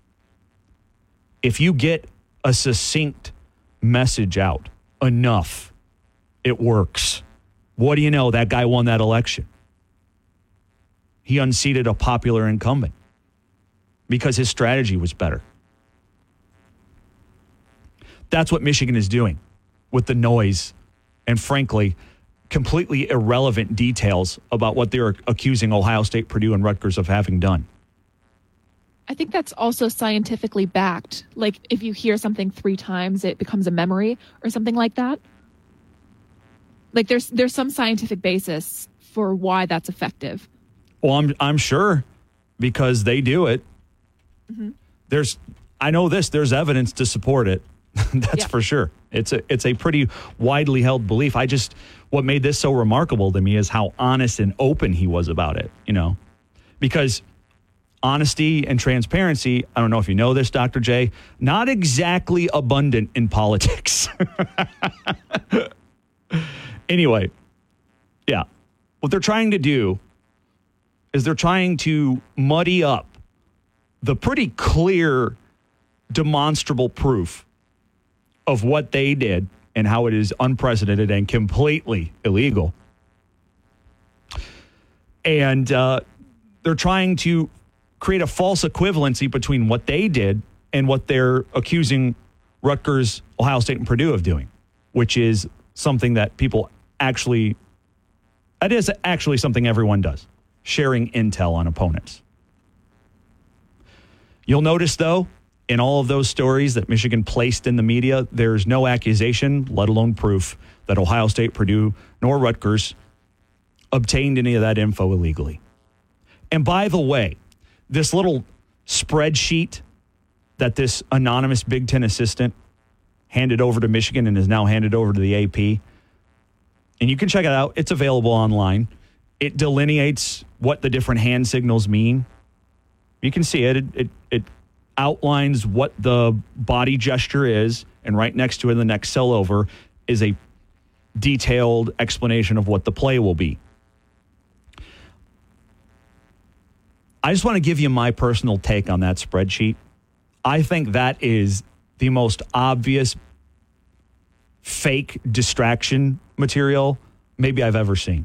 If you get a succinct message out enough, it works. What do you know? That guy won that election. He unseated a popular incumbent because his strategy was better. That's what Michigan is doing with the noise and, frankly, completely irrelevant details about what they're accusing Ohio State, Purdue, and Rutgers of having done. I think that's also scientifically backed. Like, if you hear something 3 times, it becomes a memory or something like that. Like, there's some scientific basis for why that's effective. Well, I'm sure, because they do it. Mm-hmm. I know this. There's evidence to support it. That's for sure. It's a pretty widely held belief. What made this so remarkable to me is how honest and open he was about it. Because honesty and transparency, I don't know if you know this, Dr. J, not exactly abundant in politics. Anyway, yeah. What they're trying to do is they're trying to muddy up the pretty clear, demonstrable proof of what they did and how it is unprecedented and completely illegal. And they're trying to create a false equivalency between what they did and what they're accusing Rutgers, Ohio State, and Purdue of doing, which is something that it is actually something everyone does, sharing intel on opponents. You'll notice, though, in all of those stories that Michigan placed in the media, there's no accusation, let alone proof, that Ohio State, Purdue, nor Rutgers obtained any of that info illegally. And by the way, this little spreadsheet that this anonymous Big Ten assistant handed over to Michigan and is now handed over to the AP, and you can check it out. It's available online. It delineates what the different hand signals mean. You can see it. It outlines what the body gesture is, and right next to it in the next cell over is a detailed explanation of what the play will be. I just want to give you my personal take on that spreadsheet. I think that is the most obvious fake distraction material maybe I've ever seen.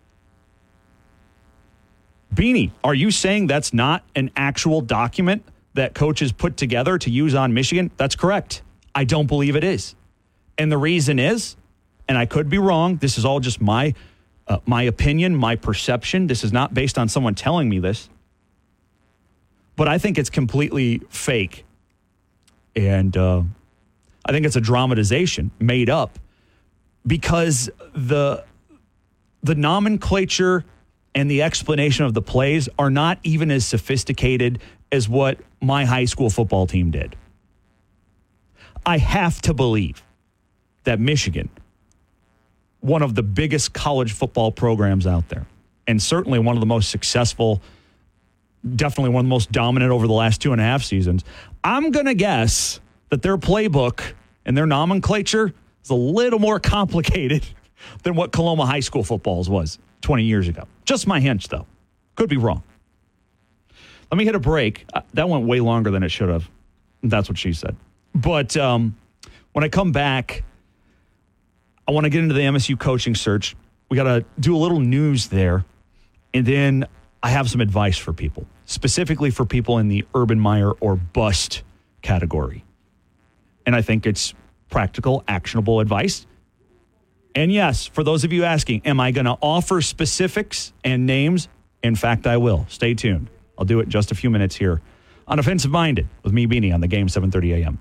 Beanie, are you saying that's not an actual document that coaches put together to use on Michigan? That's correct. I don't believe it is. And the reason is, and I could be wrong, this is all just my opinion, my perception. This is not based on someone telling me this. But I think it's completely fake. And I think it's a dramatization made up because the nomenclature and the explanation of the plays are not even as sophisticated as what my high school football team did. I have to believe that Michigan, one of the biggest college football programs out there, and certainly one of the most successful, definitely one of the most dominant over the last 2.5 seasons, I'm going to guess that their playbook and their nomenclature is a little more complicated than what Coloma High School football's was 20 years ago. Just my hunch, though. Could be wrong. Let me hit a break. That went way longer than it should have. That's what she said. But when I come back, I want to get into the MSU coaching search. We got to do a little news there. And then I have some advice for people, specifically for people in the Urban Meyer or bust category. And I think it's practical, actionable advice. And yes, for those of you asking, am I going to offer specifics and names? In fact, I will. Stay tuned. I'll do it in just a few minutes here on Offensive Minded with me, Beanie, on the game 7:30 a.m.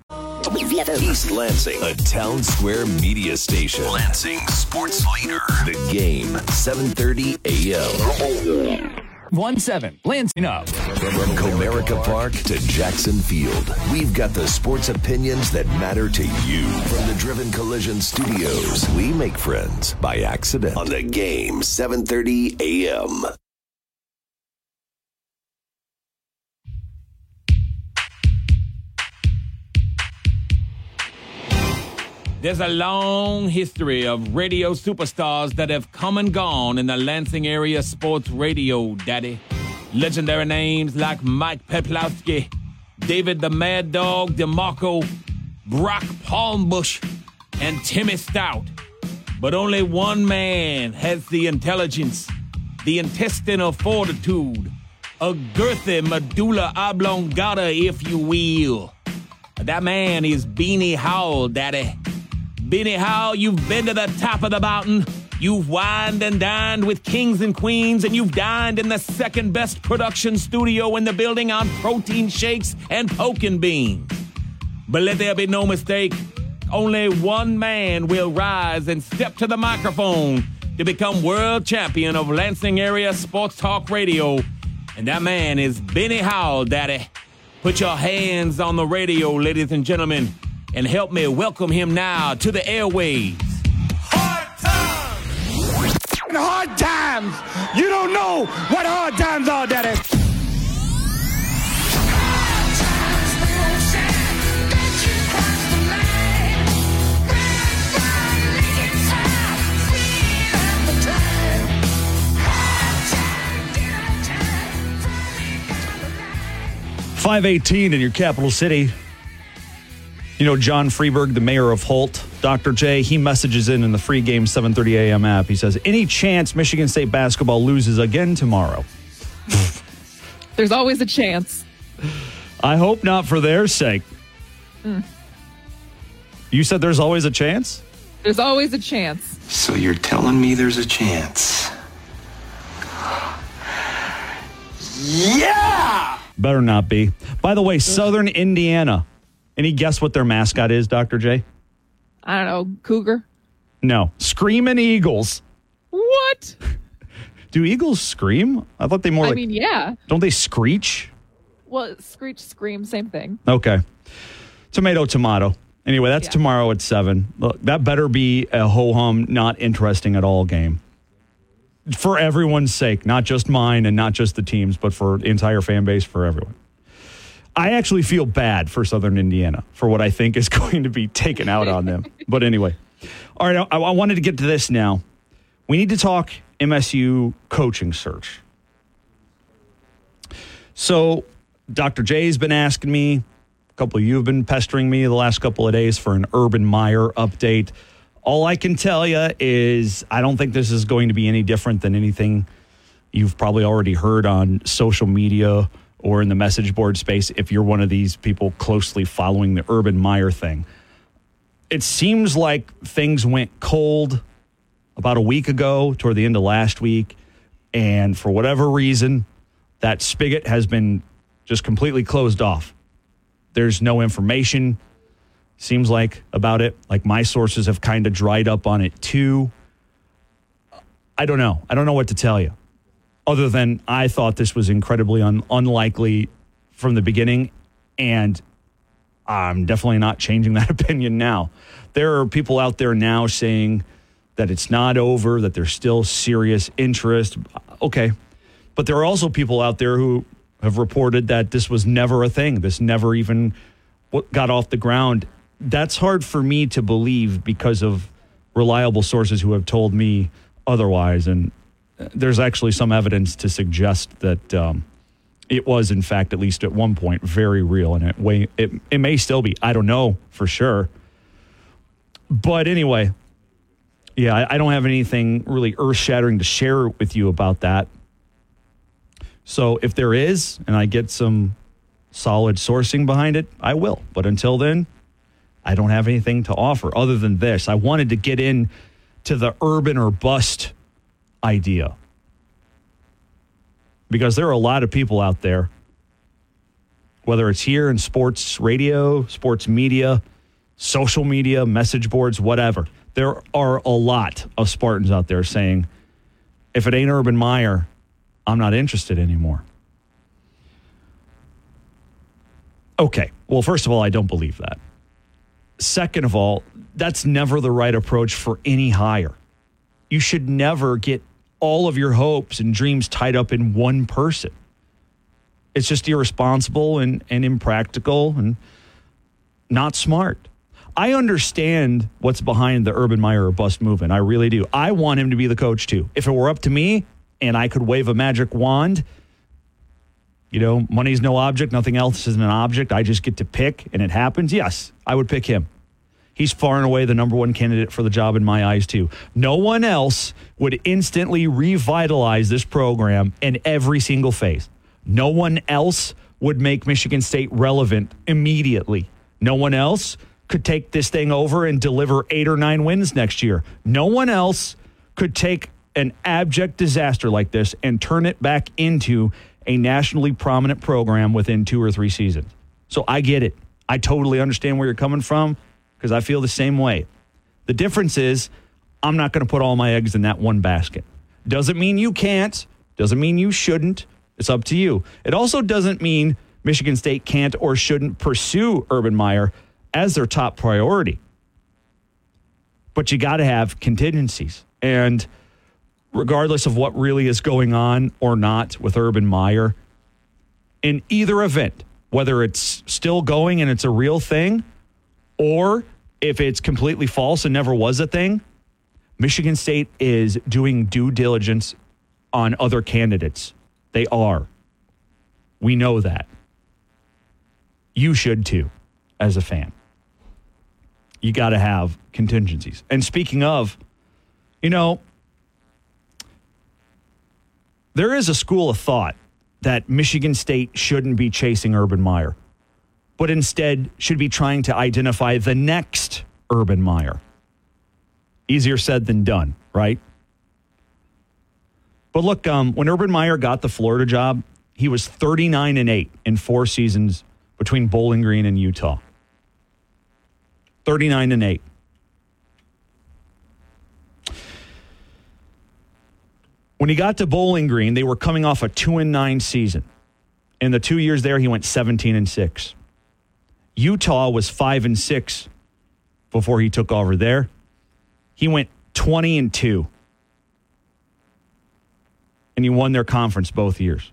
East Lansing, a town square media station. Lansing Sports Leader. The Game, 7:30 a.m. 1-7, Lansing up. From Comerica Park to Jackson Field, we've got the sports opinions that matter to you. From the Driven Collision Studios, we make friends by accident. On The Game, 7:30 a.m. There's a long history of radio superstars that have come and gone in the Lansing area sports radio, Daddy. Legendary names like Mike Peplowski, David the Mad Dog DeMarco, Brock Palmbush, and Timmy Stout. But only one man has the intelligence, the intestinal fortitude, a girthy medulla oblongata, if you will. That man is Beanie Howell, Daddy. Beanie Howell, you've been to the top of the mountain. You've wined and dined with kings and queens, and you've dined in the second best production studio in the building on protein shakes and poking beans. But let there be no mistake, only one man will rise and step to the microphone to become world champion of Lansing area sports talk radio. And that man is Beanie Howell, Daddy. Put your hands on the radio, ladies and gentlemen, and help me welcome him now to the airwaves. Hard times. You don't know what hard times are, Daddy. .518 in your capital city. You know, John Freeberg, the mayor of Holt, Dr. J, he messages in the free game 7:30 a.m. app. He says, any chance Michigan State basketball loses again tomorrow? There's always a chance. I hope not for their sake. You said there's always a chance? There's always a chance. So you're telling me there's a chance? Yeah! Better not be. By the way, Southern Indiana. Any guess what their mascot is, Dr. J? I don't know. Cougar? No. Screaming Eagles. What? Do eagles scream? I thought they more I like... mean, yeah. Don't they screech? Well, screech, scream, same thing. Okay. Tomato, tomato. Anyway, that's tomorrow at 7. Look, that better be a ho-hum, not interesting at all game. For everyone's sake, not just mine and not just the teams, but for the entire fan base, for everyone. I actually feel bad for Southern Indiana for what I think is going to be taken out on them. But anyway. All right, I wanted to get to this now. We need to talk MSU coaching search. So Dr. J's been asking me, a couple of you have been pestering me the last couple of days for an Urban Meyer update. All I can tell you is I don't think this is going to be any different than anything you've probably already heard on social media or in the message board space if you're one of these people closely following the Urban Meyer thing. It seems like things went cold about a week ago, toward the end of last week, and for whatever reason, that spigot has been just completely closed off. There's no information, seems like, about it. Like, my sources have kind of dried up on it too. I don't know. I don't know what to tell you. Other than I thought this was incredibly unlikely from the beginning, and I'm definitely not changing that opinion now. There are people out there now saying that it's not over, that there's still serious interest. Okay. But there are also people out there who have reported that this was never a thing. This never even got off the ground. That's hard for me to believe because of reliable sources who have told me otherwise. And there's actually some evidence to suggest that it was, in fact, at least at one point, very real. And it may still be. I don't know for sure. But anyway, yeah, I don't have anything really earth-shattering to share with you about that. So if there is, and I get some solid sourcing behind it, I will. But until then, I don't have anything to offer other than this. I wanted to get in to the urban or bust idea, because there are a lot of people out there, whether it's here in sports radio, sports media, social media, message boards, whatever. There are a lot of Spartans out there saying, if it ain't Urban Meyer, I'm not interested anymore. Okay, well, first of all, I don't believe that. Second of all, that's never the right approach for any hire. You should never get all of your hopes and dreams tied up in one person. It's just irresponsible and impractical and not smart. I understand what's behind the Urban Meyer or bust movement. I really do. I want him to be the coach too. If it were up to me and I could wave a magic wand, money's no object, nothing else is an object, I just get to pick and it happens, yes, I would pick him. He's far and away the number one candidate for the job in my eyes too. No one else would instantly revitalize this program in every single phase. No one else would make Michigan State relevant immediately. No one else could take this thing over and deliver 8 or 9 wins next year. No one else could take an abject disaster like this and turn it back into a nationally prominent program within 2 or 3 seasons. So I get it. I totally understand where you're coming from because I feel the same way. The difference is I'm not going to put all my eggs in that one basket. Doesn't mean you can't. Doesn't mean you shouldn't. It's up to you. It also doesn't mean Michigan State can't or shouldn't pursue Urban Meyer as their top priority. But you got to have contingencies. And regardless of what really is going on or not with Urban Meyer, in either event, whether it's still going and it's a real thing, or if it's completely false and never was a thing, Michigan State is doing due diligence on other candidates. They are. We know that. You should too, as a fan. You got to have contingencies. And speaking of, there is a school of thought that Michigan State shouldn't be chasing Urban Meyer, but instead should be trying to identify the next Urban Meyer. Easier said than done, right? But look, when Urban Meyer got the Florida job, he was 39-8 in 4 seasons between Bowling Green and Utah. 39-8. When he got to Bowling Green, they were coming off a 2-9 season. In the 2 years there, he went 17-6. Utah was 5-6 before he took over there. He went 20-2. And he won their conference both years.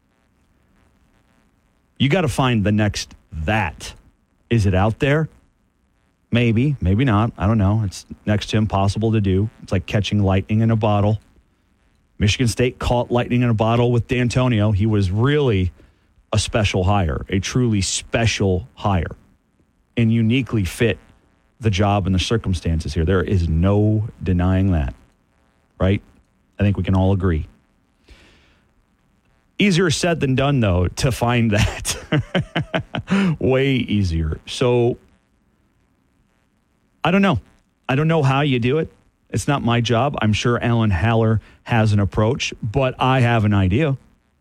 You got to find the next that. Is it out there? Maybe, maybe not. I don't know. It's next to impossible to do. It's like catching lightning in a bottle. Michigan State caught lightning in a bottle with D'Antonio. He was really a special hire, a truly special hire, and uniquely fit the job and the circumstances here. There is no denying that, right? I think we can all agree. Easier said than done, though, to find that. Way easier. So, I don't know. I don't know how you do it. It's not my job. I'm sure Alan Haller has an approach, but I have an idea.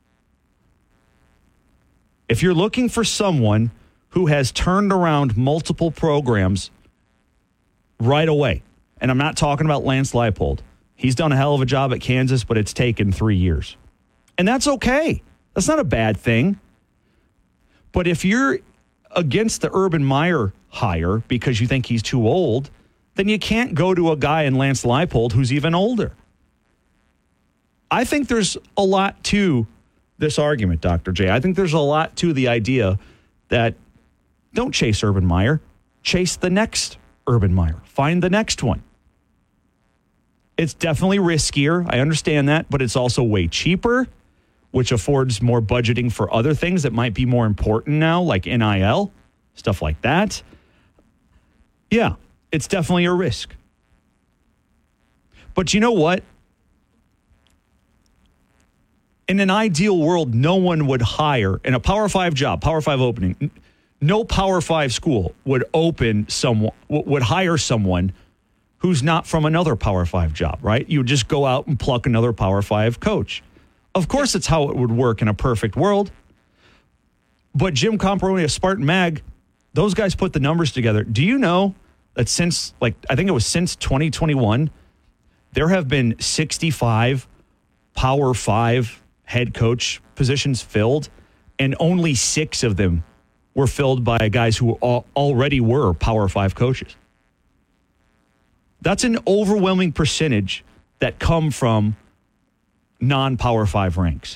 If you're looking for someone who has turned around multiple programs right away, and I'm not talking about Lance Leipold. He's done a hell of a job at Kansas, but it's taken 3 years. And that's okay. That's not a bad thing. But if you're against the Urban Meyer hire because you think he's too old, then you can't go to a guy in Lance Leipold who's even older. I think there's a lot to this argument, Dr. J. I think there's a lot to the idea that don't chase Urban Meyer. Chase the next Urban Meyer. Find the next one. It's definitely riskier. I understand that, but it's also way cheaper, which affords more budgeting for other things that might be more important now, like NIL, stuff like that. Yeah, it's definitely a risk. But you know what? In an ideal world, no one would hire in a Power 5 job, Power 5 opening. No Power 5 school would hire someone who's not from another Power 5 job, right? You would just go out and pluck another Power 5 coach. Of course, it's how it would work in a perfect world. But Jim Comparoni of Spartan Mag those guys put the numbers together. Do you know that since 2021, there have been 65 Power 5 head coach positions filled, and only 6 of them were filled by guys who already were Power 5 coaches. That's an overwhelming percentage that come from non-Power 5 ranks.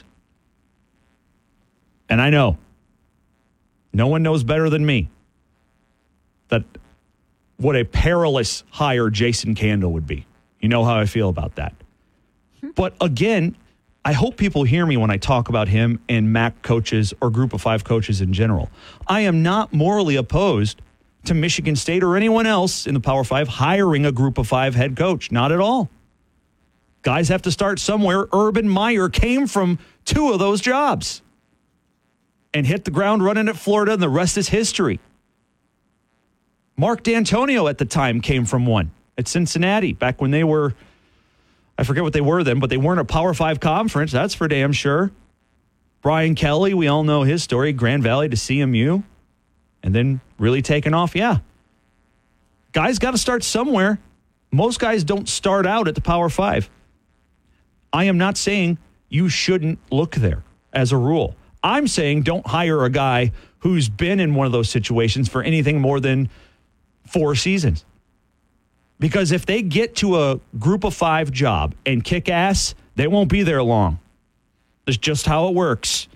And I know, no one knows better than me that what a perilous hire Jason Candle would be. You know how I feel about that. But again, I hope people hear me when I talk about him and MAC coaches or Group of 5 coaches in general. I am not morally opposed to Michigan State or anyone else in the Power 5 hiring a Group of 5 head coach. Not at all. Guys have to start somewhere. Urban Meyer came from 2 of those jobs and hit the ground running at Florida, and the rest is history. Mark D'Antonio at the time came from one at Cincinnati back when they were, I forget what they were then, but they weren't a Power 5 conference. That's for damn sure. Brian Kelly, we all know his story, Grand Valley to CMU, and then really taking off. Yeah. Guys got to start somewhere. Most guys don't start out at the Power 5. I am not saying you shouldn't look there as a rule. I'm saying don't hire a guy who's been in one of those situations for anything more than 4 seasons. Because if they get to a Group of 5 job and kick ass, they won't be there long. That's just how it works.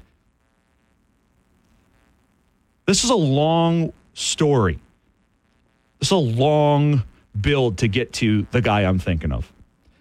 This is a long story. This is a long build to get to the guy I'm thinking of.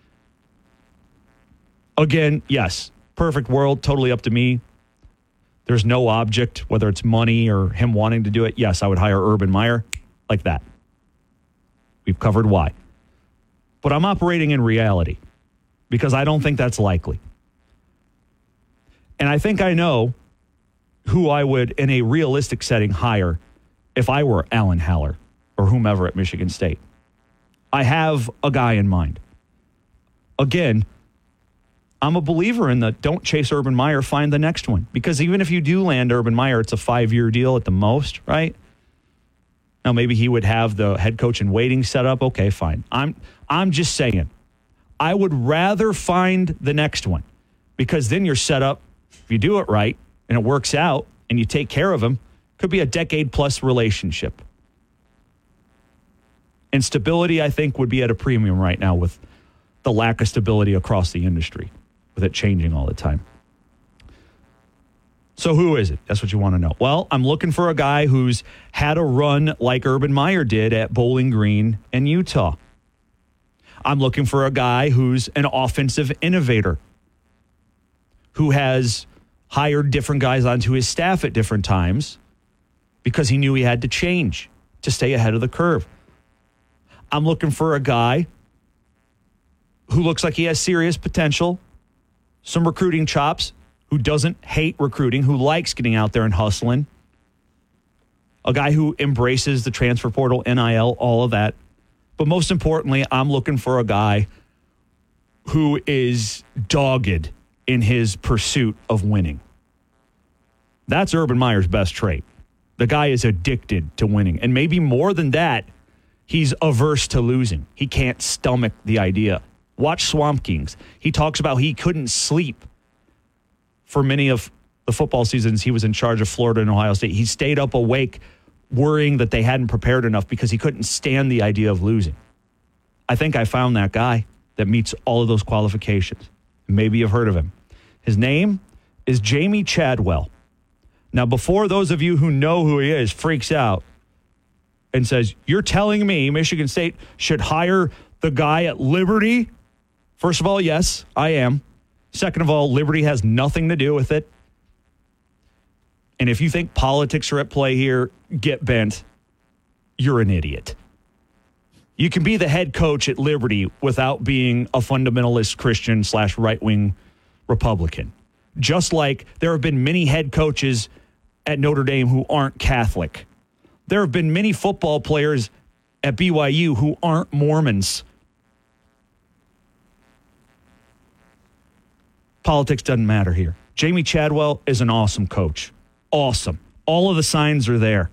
Again, yes, perfect world, totally up to me. There's no object, whether it's money or him wanting to do it. Yes, I would hire Urban Meyer like that. We've covered why. But I'm operating in reality because I don't think that's likely. And I think I know who I would, in a realistic setting, hire if I were Alan Haller or whomever at Michigan State. I have a guy in mind. Again, I'm a believer in the don't chase Urban Meyer, find the next one. Because even if you do land Urban Meyer, it's a 5-year deal at the most, right? Now, maybe he would have the head coach in waiting set up. Okay, fine. I'm just saying, I would rather find the next one because then you're set up, if you do it right and it works out and you take care of him, could be a decade-plus relationship. And stability, I think, would be at a premium right now with the lack of stability across the industry, with it changing all the time. So who is it? That's what you want to know. Well, I'm looking for a guy who's had a run like Urban Meyer did at Bowling Green and Utah. I'm looking for a guy who's an offensive innovator, who has hired different guys onto his staff at different times because he knew he had to change to stay ahead of the curve. I'm looking for a guy who looks like he has serious potential, some recruiting chops, who doesn't hate recruiting, who likes getting out there and hustling. A guy who embraces the transfer portal, NIL, all of that. But most importantly, I'm looking for a guy who is dogged in his pursuit of winning. That's Urban Meyer's best trait. The guy is addicted to winning. And maybe more than that, he's averse to losing. He can't stomach the idea. Watch Swamp Kings. He talks about he couldn't sleep for many of the football seasons he was in charge of Florida and Ohio State. He stayed up awake worrying that they hadn't prepared enough because he couldn't stand the idea of losing. I think I found that guy that meets all of those qualifications. Maybe you've heard of him. His name is Jamie Chadwell. Now, before those of you who know who he is freaks out and says, you're telling me Michigan State should hire the guy at Liberty? First of all, yes, I am. Second of all, Liberty has nothing to do with it. And if you think politics are at play here, get bent. You're an idiot. You can be the head coach at Liberty without being a fundamentalist Christian / right-wing Republican. Just like there have been many head coaches at Notre Dame who aren't Catholic. There have been many football players at BYU who aren't Mormons. Politics doesn't matter here. Jamie Chadwell is an awesome coach. Awesome. All of the signs are there.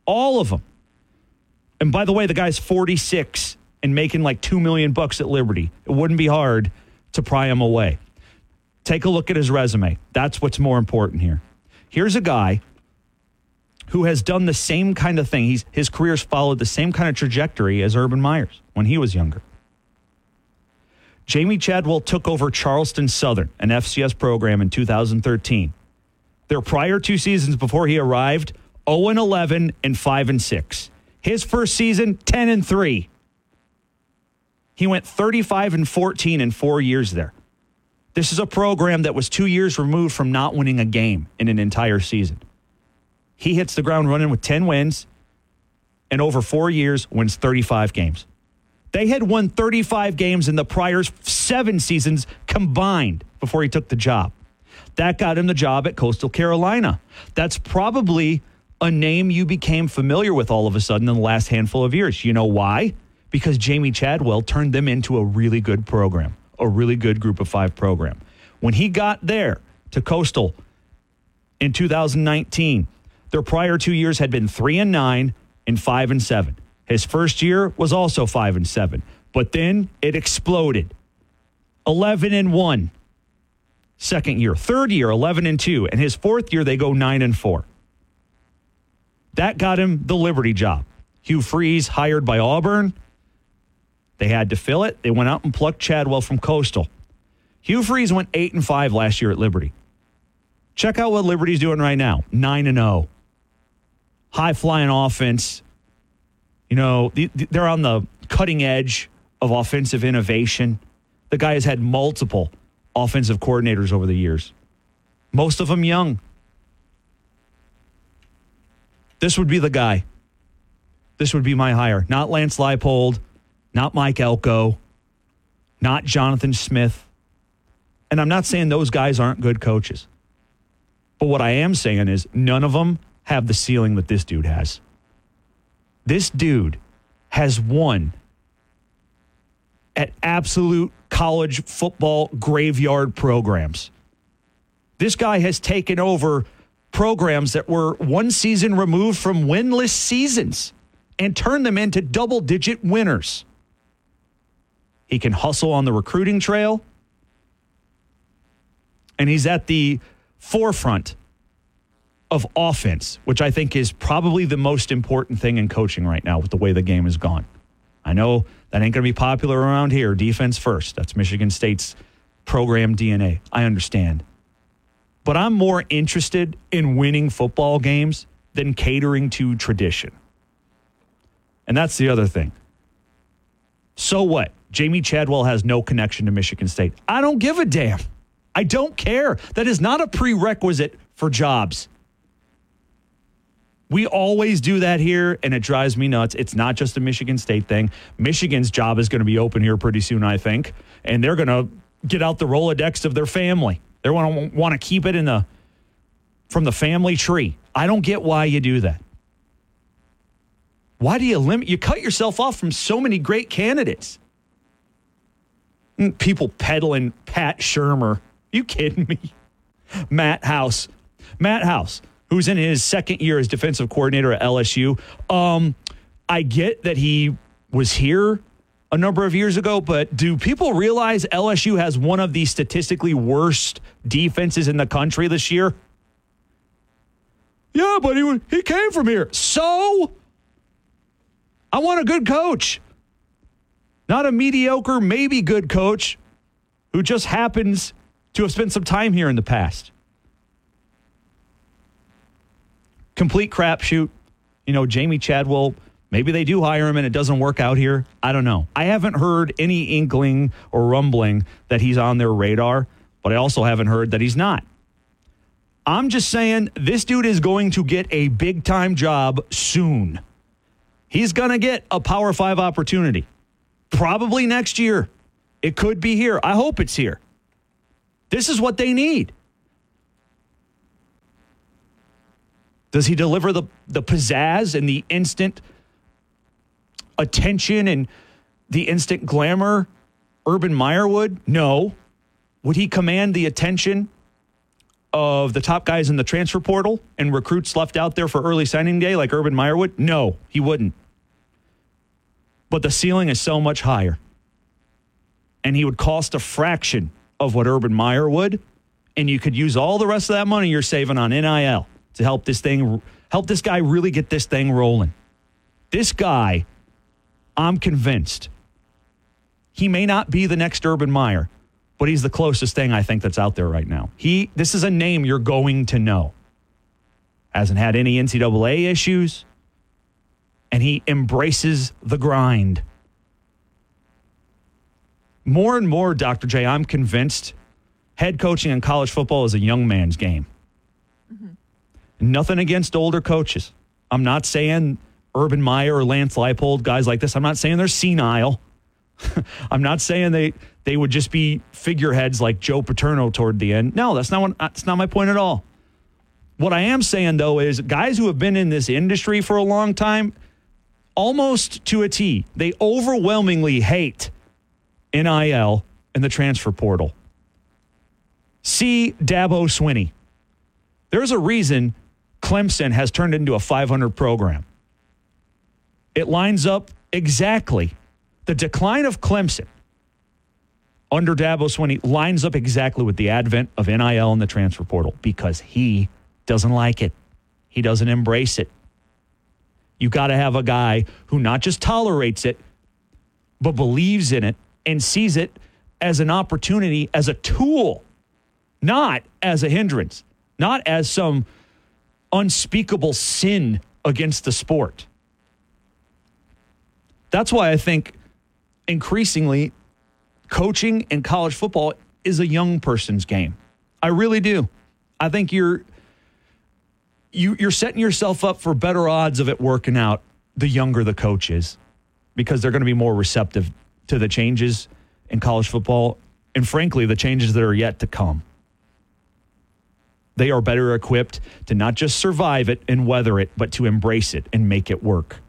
All of them. And by the way, the guy's 46 and making like $2 million at Liberty. It wouldn't be hard to pry him away. Take a look at his resume. That's what's more important here. Here's a guy who has done the same kind of thing. His career's followed the same kind of trajectory as Urban Meyer's when he was younger. Jamie Chadwell took over Charleston Southern, an FCS program, in 2013. Their prior 2 seasons before he arrived, 0-11 and 5-6. His first season, 10-3. He went 35-14 in 4 years there. This is a program that was 2 years removed from not winning a game in an entire season. He hits the ground running with 10 wins and over 4 years wins 35 games. They had won 35 games in the prior 7 seasons combined before he took the job. That got him the job at Coastal Carolina. That's probably a name you became familiar with all of a sudden in the last handful of years. You know why? Because Jamie Chadwell turned them into a really good program, a really good group of 5 program. When he got there to Coastal in 2019, their prior 2 years had been 3-9 and 5-7. His first year was also 5-7, but then it exploded. 11-1. Second year. Third year, 11-2. And his fourth year, they go 9-4. That got him the Liberty job. Hugh Freeze hired by Auburn. They had to fill it. They went out and plucked Chadwell from Coastal. Hugh Freeze went 8-5 last year at Liberty. Check out what Liberty's doing right now. 9-0. High-flying offense. You know, they're on the cutting edge of offensive innovation. The guy has had multiple offensive coordinators over the years. Most of them young. This would be the guy. This would be my hire. Not Lance Leipold, not Mike Elko, not Jonathan Smith. And I'm not saying those guys aren't good coaches. But what I am saying is none of them have the ceiling that this dude has. This dude has won at absolute college football graveyard programs. This guy has taken over programs that were one season removed from winless seasons and turned them into double-digit winners. He can hustle on the recruiting trail, and he's at the forefront of offense, which I think is probably the most important thing in coaching right now with the way the game has gone. I know that ain't going to be popular around here. Defense first. That's Michigan State's program DNA. I understand. But I'm more interested in winning football games than catering to tradition. And that's the other thing. So what? Jamie Chadwell has no connection to Michigan State. I don't give a damn. I don't care. That is not a prerequisite for jobs. We always do that here, and it drives me nuts. It's not just a Michigan State thing. Michigan's job is going to be open here pretty soon, I think, and they're going to get out the Rolodex of their family. They want to keep it from the family tree. I don't get why you do that. Why do you limit? You cut yourself off from so many great candidates. People peddling Pat Shurmur. You kidding me? Matt House, who's in his second year as defensive coordinator at LSU. I get that he was here a number of years ago, but do people realize LSU has one of the statistically worst defenses in the country this year? Yeah, but he came from here. So I want a good coach. Not a mediocre, maybe good coach who just happens to have spent some time here in the past. Complete crapshoot. You know, Jamie Chadwell, maybe they do hire him and it doesn't work out here. I don't know. I haven't heard any inkling or rumbling that he's on their radar, but I also haven't heard that he's not. I'm just saying this dude is going to get a big-time job soon. He's going to get a Power 5 opportunity. Probably next year. It could be here. I hope it's here. This is what they need. Does he deliver the pizzazz and the instant attention and the instant glamour Urban Meyer would? No. Would he command the attention of the top guys in the transfer portal and recruits left out there for early signing day like Urban Meyer would? No, he wouldn't. But the ceiling is so much higher. And he would cost a fraction of what Urban Meyer would. And you could use all the rest of that money you're saving on NIL to help this guy really get this thing rolling. This guy, I'm convinced, he may not be the next Urban Meyer, but he's the closest thing I think that's out there right now. This is a name you're going to know. Hasn't had any NCAA issues, and he embraces the grind. More and more, Dr. J, I'm convinced head coaching in college football is a young man's game. Mm-hmm. Nothing against older coaches. I'm not saying Urban Meyer or Lance Leipold, guys like this, I'm not saying they're senile. I'm not saying they would just be figureheads like Joe Paterno toward the end. No, that's not my point at all. What I am saying, though, is guys who have been in this industry for a long time, almost to a T, they overwhelmingly hate NIL and the transfer portal. See Dabo Swinney. There's a reason Clemson has turned into a 500 program. It lines up exactly. The decline of Clemson under Dabo Swinney lines up exactly with the advent of NIL and the transfer portal because he doesn't like it. He doesn't embrace it. You got to have a guy who not just tolerates it, but believes in it and sees it as an opportunity, as a tool, not as a hindrance, not as some unspeakable sin against the sport. That's why I think increasingly coaching in college football is a young person's game. I really do. I think you're setting yourself up for better odds of it working out the younger the coach is, because they're going to be more receptive to the changes in college football and, frankly, the changes that are yet to come. They are better equipped to not just survive it and weather it, but to embrace it and make it work.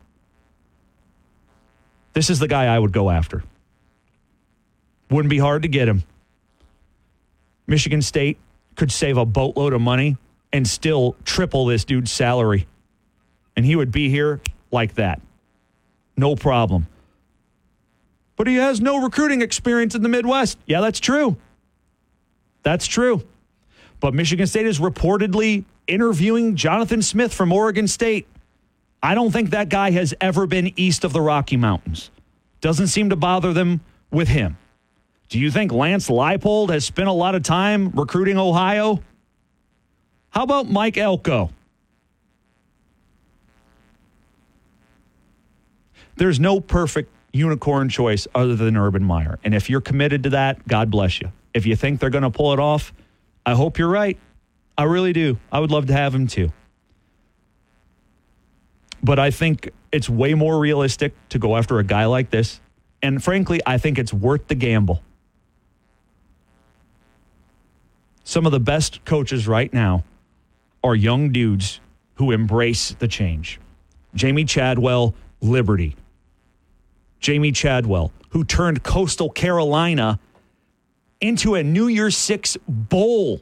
This is the guy I would go after. Wouldn't be hard to get him. Michigan State could save a boatload of money and still triple this dude's salary. And he would be here like that. No problem. But he has no recruiting experience in the Midwest. Yeah, that's true. That's true. But Michigan State is reportedly interviewing Jonathan Smith from Oregon State. I don't think that guy has ever been east of the Rocky Mountains. Doesn't seem to bother them with him. Do you think Lance Leipold has spent a lot of time recruiting Ohio? How about Mike Elko? There's no perfect unicorn choice other than Urban Meyer. And if you're committed to that, God bless you. If you think they're going to pull it off, I hope you're right. I really do. I would love to have him too. But I think it's way more realistic to go after a guy like this. And frankly, I think it's worth the gamble. Some of the best coaches right now are young dudes who embrace the change. Jamie Chadwell, Liberty. Jamie Chadwell, who turned Coastal Carolina into a New Year's Six bowl.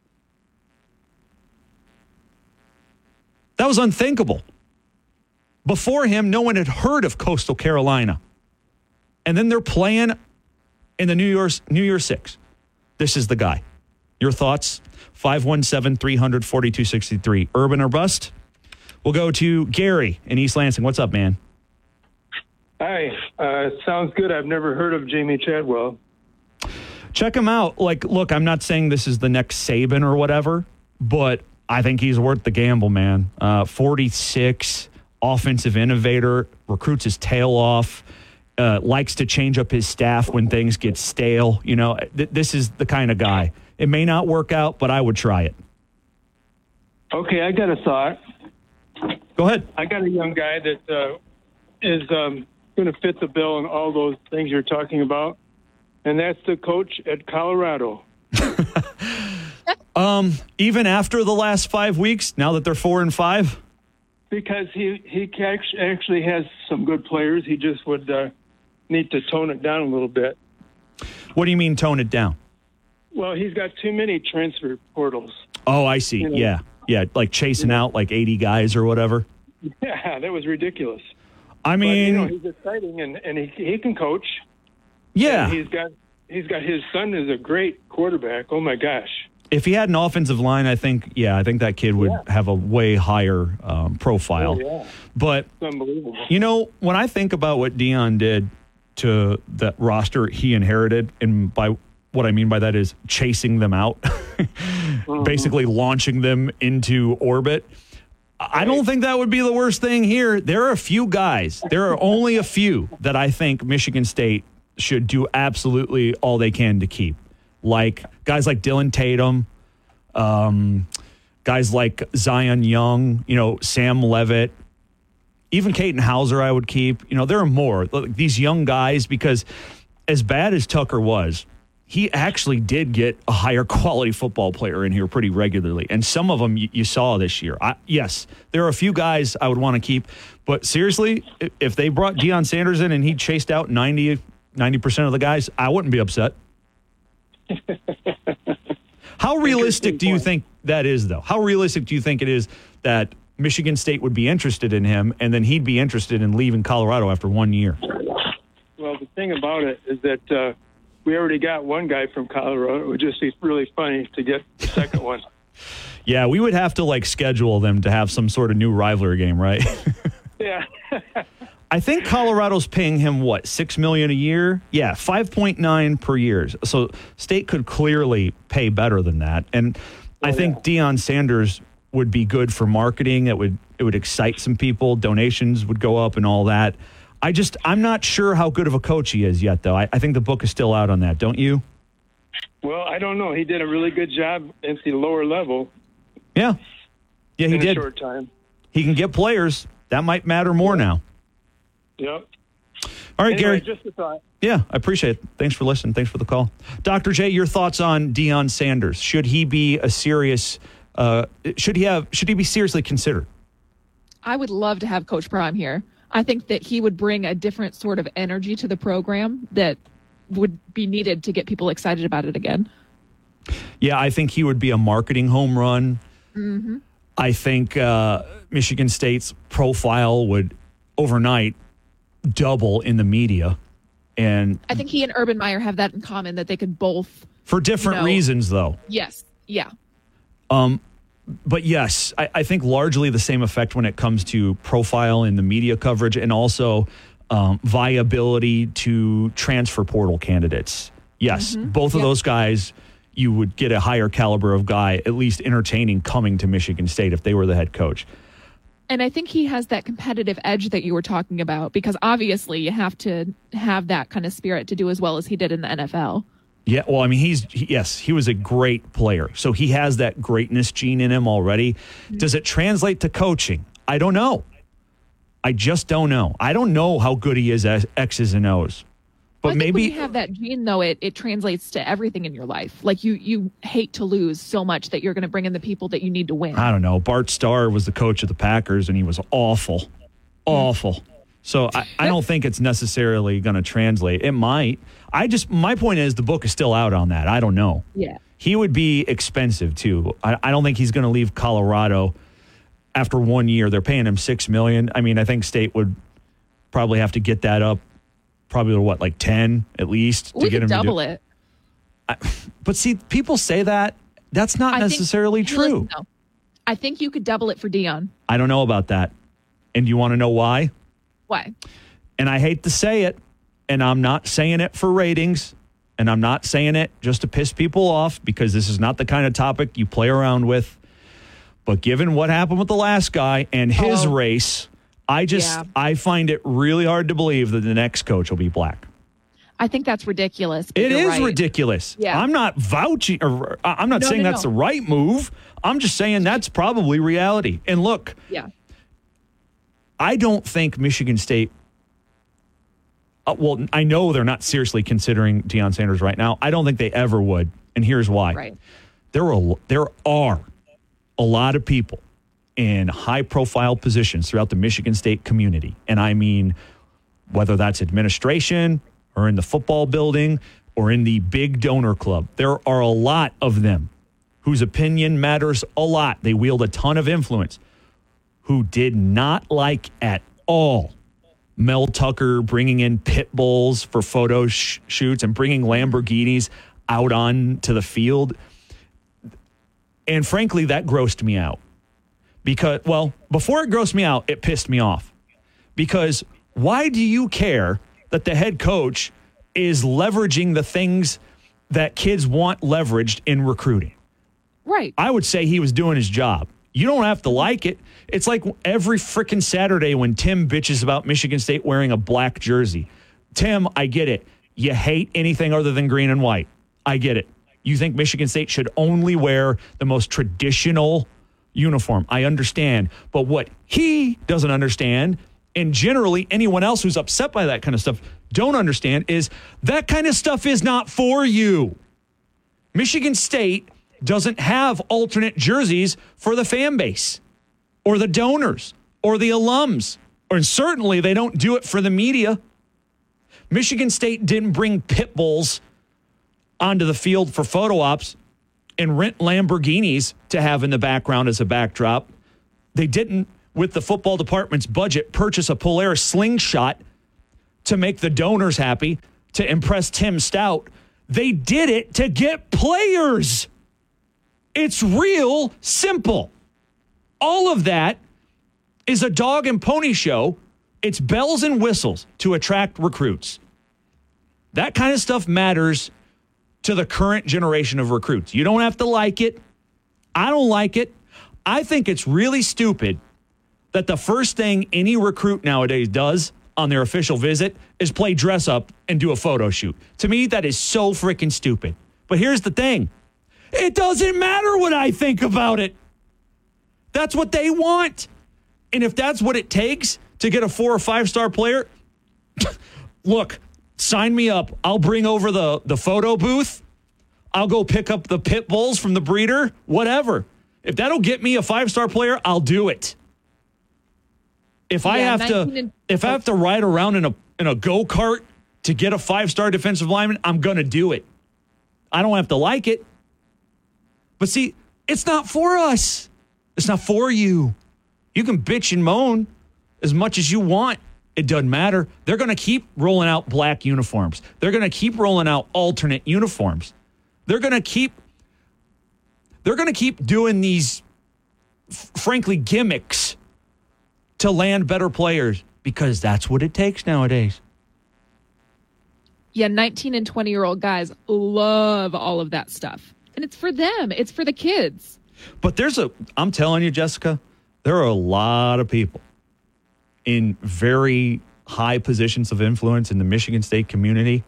That was unthinkable. Before him, no one had heard of Coastal Carolina. And then they're playing in the New Year's Six. This is the guy. Your thoughts? 517-300-4263. Urban or bust? We'll go to Gary in East Lansing. What's up, man? Hi. Sounds good. I've never heard of Jamie Chadwell. Check him out. Look, I'm not saying this is the next Saban or whatever, but I think he's worth the gamble, man. 46, offensive innovator, recruits his tail off, likes to change up his staff when things get stale. You know, this is the kind of guy. It may not work out, but I would try it. Okay, I got a thought. Go ahead. I got a young guy that is going to fit the bill in all those things you're talking about, and that's the coach at Colorado. Even after the last 5 weeks, now that they're 4-5? Because he actually has some good players. He just would need to tone it down a little bit. What do you mean tone it down? Well, he's got too many transfer portals. Oh, I see. You know? Yeah. Yeah. Like chasing out like 80 guys or whatever. Yeah, that was ridiculous. I mean, but, he's exciting and he can coach. Yeah. And he's got his son is a great quarterback. Oh my gosh. If he had an offensive line, I think that kid would have a way higher profile. Oh, yeah. But it's unbelievable. When I think about what Deion did to the roster he inherited, and by what I mean by that is chasing them out, basically launching them into orbit. I don't think that would be the worst thing here. There are a few guys. There are only a few that I think Michigan State should do absolutely all they can to keep. Like guys like Dylan Tatum, guys like Zion Young, Sam Levitt, even Caden Hauser I would keep. There are more. These young guys, because as bad as Tucker was, he actually did get a higher quality football player in here pretty regularly. And some of them you saw this year. Yes, there are a few guys I would want to keep. But seriously, if they brought Deion Sanders in and he chased out 90% of the guys, I wouldn't be upset. How realistic do you think that is, though? How realistic do you think it is that Michigan State would be interested in him and then he'd be interested in leaving Colorado after 1 year? Well, the thing about it is that we already got one guy from Colorado. It would just be really funny to get the second one. Yeah, we would have to schedule them to have some sort of new rivalry game, right? Yeah. I think Colorado's paying him, what, $6 million a year? Yeah, 5.9 per year. So State could clearly pay better than that. And I think Deion Sanders would be good for marketing. It would excite some people. Donations would go up and all that. I'm not sure how good of a coach he is yet, though. I think the book is still out on that, don't you? Well, I don't know. He did a really good job at the lower level. Yeah. Yeah, he in did. a short time. He can get players. That might matter more now. Yep. All right, anyway, Gary. Just a thought. Yeah, I appreciate it. Thanks for listening. Thanks for the call. Dr. J, your thoughts on Deion Sanders? Should he be a serious should he be seriously considered? I would love to have Coach Prime here. I think that he would bring a different sort of energy to the program that would be needed to get people excited about it again. Yeah, I think he would be a marketing home run. Mm-hmm. I think Michigan State's profile would overnight double in the media. And I think he and Urban Meyer have that in common, that they could both. For different reasons, though. Yes. Yeah. But yes, I think largely the same effect when it comes to profile in the media coverage and also viability to transfer portal candidates. Yes, both of those guys, you would get a higher caliber of guy, at least entertaining, coming to Michigan State if they were the head coach. And I think he has that competitive edge that you were talking about, because obviously you have to have that kind of spirit to do as well as he did in the NFL. Yeah, well, I mean, he was a great player. So he has that greatness gene in him already. Does it translate to coaching? I don't know. I just don't know. I don't know how good he is at X's and O's. But maybe when you have that gene, though, it translates to everything in your life. Like you hate to lose so much that you're going to bring in the people that you need to win. I don't know. Bart Starr was the coach of the Packers, and he was awful. Awful. So I don't think it's necessarily going to translate. It might. My point is the book is still out on that. I don't know. Yeah. He would be expensive, too. I don't think he's going to leave Colorado after 1 year. They're paying him $6 million. I mean, I think State would probably have to get that up. Probably like 10 at least We to get could him double to it. But see, people say that. That's not necessarily true. Listen, I think you could double it for Deion. I don't know about that. And you want to know why? Why? And I hate to say it, and I'm not saying it for ratings, and I'm not saying it just to piss people off, because this is not the kind of topic you play around with. But given what happened with the last guy and his race, I find it really hard to believe that the next coach will be black. I think that's ridiculous. But It you're is right. ridiculous. Yeah. I'm not vouching, or I'm not saying that's the right move. I'm just saying that's probably reality. And look, I don't think Michigan State, well, I know they're not seriously considering Deion Sanders right now. I don't think they ever would. And here's why. Right. There are a lot of people in high-profile positions throughout the Michigan State community. And I mean, whether that's administration or in the football building or in the big donor club, there are a lot of them whose opinion matters a lot, they wield a ton of influence, who did not like at all Mel Tucker bringing in pit bulls for photo shoots and bringing Lamborghinis out onto the field. And frankly, that grossed me out. Because, well, before it grossed me out, it pissed me off. Because why do you care that the head coach is leveraging the things that kids want leveraged in recruiting? Right. I would say he was doing his job. You don't have to like it. It's like every freaking Saturday when Tim bitches about Michigan State wearing a black jersey. Tim, I get it. You hate anything other than green and white. I get it. You think Michigan State should only wear the most traditional uniform. I understand. But what he doesn't understand, and generally anyone else who's upset by that kind of stuff don't understand, is that kind of stuff is not for you. Michigan State doesn't have alternate jerseys for the fan base or the donors or the alums, or certainly they don't do it for the media. Michigan State didn't bring pit bulls onto the field for photo ops and rent Lamborghinis to have in the background as a backdrop. They didn't, with the football department's budget, purchase a Polaris slingshot to make the donors happy, to impress Tim Stout. They did it to get players. It's real simple. All of that is a dog and pony show. It's bells and whistles to attract recruits. That kind of stuff matters to the current generation of recruits. You don't have to like it. I don't like it. I think it's really stupid that the first thing any recruit nowadays does on their official visit is play dress up and do a photo shoot. To me, that is so freaking stupid. But here's the thing. It doesn't matter what I think about it. That's what they want. And if that's what it takes to get a 4 or 5-star player, look, sign me up. I'll bring over the photo booth. I'll go pick up the pit bulls from the breeder, whatever. If that'll get me a 5-star player, I'll do it. If I have to ride around in a go-kart to get a 5-star defensive lineman, I'm going to do it. I don't have to like it. But see, it's not for us. It's not for you. You can bitch and moan as much as you want. It doesn't matter. They're going to keep rolling out black uniforms. They're going to keep rolling out alternate uniforms. They're going to keep doing these, frankly, gimmicks to land better players because that's what it takes nowadays. Yeah, 19 and 20-year-old guys love all of that stuff. And it's for them. It's for the kids. But I'm telling you, Jessica, there are a lot of people in very high positions of influence in the Michigan State community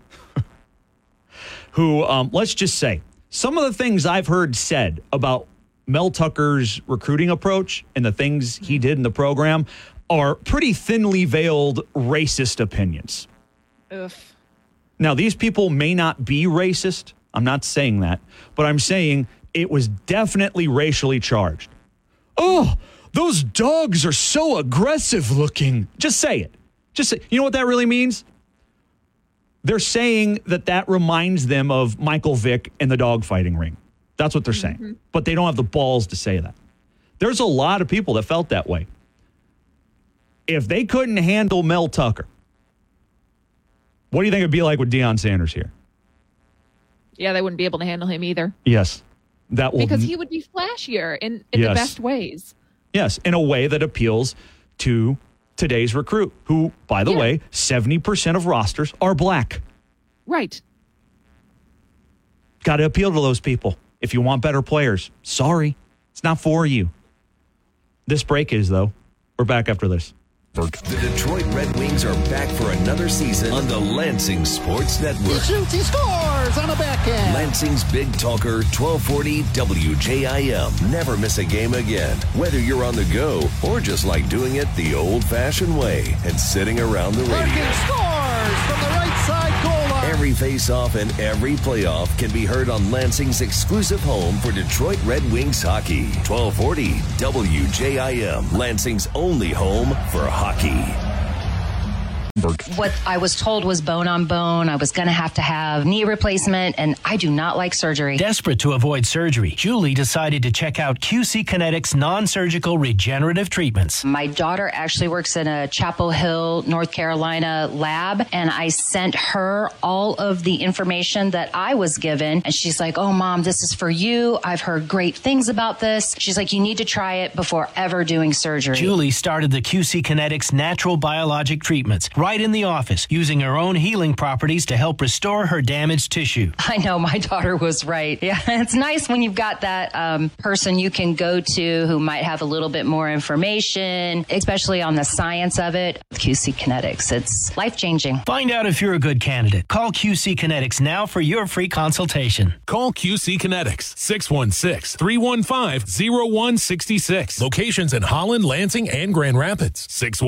who, let's just say, some of the things I've heard said about Mel Tucker's recruiting approach and the things he did in the program are pretty thinly veiled racist opinions. Ugh. Now, these people may not be racist. I'm not saying that, but I'm saying it was definitely racially charged. Oh, those dogs are so aggressive looking. Just say it. Just say, you know what that really means? They're saying that reminds them of Michael Vick and the dogfighting ring. That's what they're saying. But they don't have the balls to say that. There's a lot of people that felt that way. If they couldn't handle Mel Tucker, what do you think it'd be like with Deion Sanders here? Yeah, they wouldn't be able to handle him either. Yes. That will because he would be flashier in Yes. the best ways. Yes, in a way that appeals to today's recruit, who, by the way, 70% of rosters are black. Right. Got to appeal to those people if you want better players. Sorry, it's not for you. This break is, though. We're back after this. The Detroit Red Wings are back for another season on the Lansing Sports Network. He shoots, he scores on a backhand. Lansing's Big Talker, 1240 WJIM. Never miss a game again, whether you're on the go or just like doing it the old-fashioned way and sitting around the radio. Perkins scores from the right side goal line. Every face-off and every playoff can be heard on Lansing's exclusive home for Detroit Red Wings hockey. 1240 WJIM, Lansing's only home for hockey. What I was told was bone on bone. I was going to have knee replacement, and I do not like surgery. Desperate to avoid surgery, Julie decided to check out QC Kinetics non-surgical regenerative treatments. My daughter actually works in a Chapel Hill, North Carolina lab, and I sent her all of the information that I was given, and she's like, "Oh, Mom, this is for you. I've heard great things about this." She's like, "You need to try it before ever doing surgery." Julie started the QC Kinetics natural biologic treatments right in the office, using her own healing properties to help restore her damaged tissue. I know, my daughter was right. Yeah, it's nice when you've got that person you can go to who might have a little bit more information, especially on the science of it. QC Kinetics, it's life-changing. Find out if you're a good candidate. Call QC Kinetics now for your free consultation. Call QC Kinetics, 616-315-0166. Locations in Holland, Lansing, and Grand Rapids,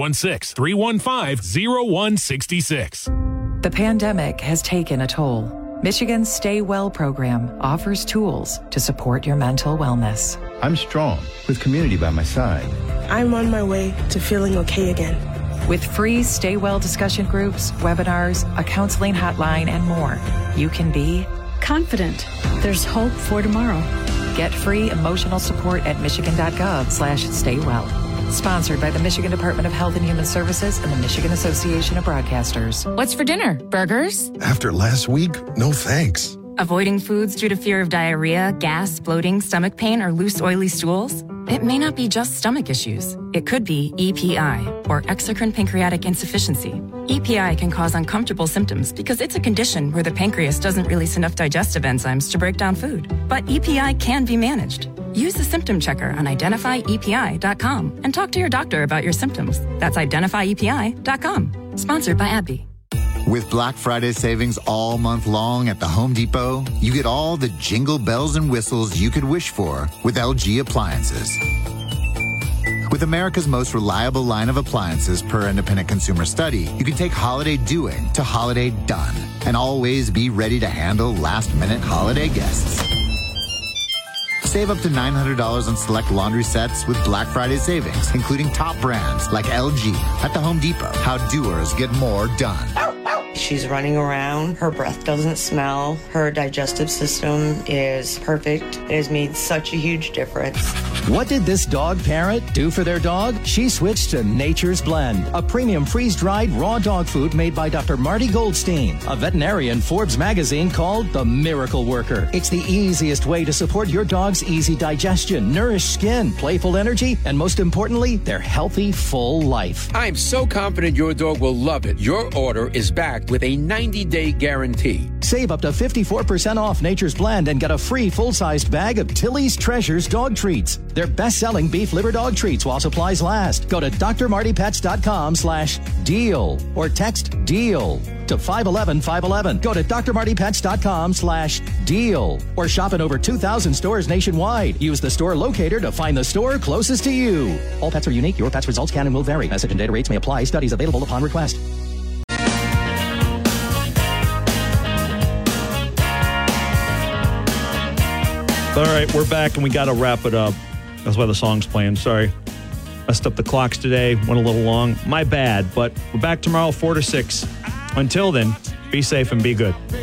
616-315-0166. The pandemic has taken a toll. Michigan's Stay Well program offers tools to support your mental wellness. I'm strong with community by my side. I'm on my way to feeling okay again. With free Stay Well discussion groups, webinars, a counseling hotline, and more, you can be confident. There's hope for tomorrow. Get free emotional support at michigan.gov/staywell. Sponsored by the Michigan Department of Health and Human Services and the Michigan Association of Broadcasters. What's for dinner? Burgers? After last week, no thanks. Avoiding foods due to fear of diarrhea, gas, bloating, stomach pain, or loose, oily stools? It may not be just stomach issues. It could be EPI, or exocrine pancreatic insufficiency. EPI can cause uncomfortable symptoms because it's a condition where the pancreas doesn't release enough digestive enzymes to break down food. But EPI can be managed. Use the symptom checker on identifyepi.com and talk to your doctor about your symptoms. That's identifyepi.com. Sponsored by AbbVie. With Black Friday savings all month long at the Home Depot, you get all the jingle bells and whistles you could wish for with LG appliances. With America's most reliable line of appliances per independent consumer study, you can take holiday doing to holiday done and always be ready to handle last-minute holiday guests. Save up to $900 on select laundry sets with Black Friday savings, including top brands like LG at the Home Depot. How doers get more done. She's running around. Her breath doesn't smell. Her digestive system is perfect. It has made such a huge difference. What did this dog parent do for their dog? She switched to Nature's Blend, a premium freeze-dried raw dog food made by Dr. Marty Goldstein, a veterinarian Forbes magazine called the Miracle Worker. It's the easiest way to support your dog's easy digestion, nourished skin, playful energy, and most importantly, their healthy, full life. I'm so confident your dog will love it. Your order is backed with a 90-day guarantee. Save up to 54% off Nature's Blend and get a free full-sized bag of Tilly's Treasures dog treats. They're best-selling beef liver dog treats while supplies last. Go to drmartypets.com/deal or text DEAL to 511-511. Go to drmartypets.com/deal or shop in over 2,000 stores nationwide. Use the store locator to find the store closest to you. All pets are unique. Your pet's results can and will vary. Message and data rates may apply. Studies available upon request. All right, we're back and we got to wrap it up. That's why the song's playing. Sorry. Messed up the clocks today. Went a little long. My bad. But we're back tomorrow, 4 to 6. Until then, be safe and be good.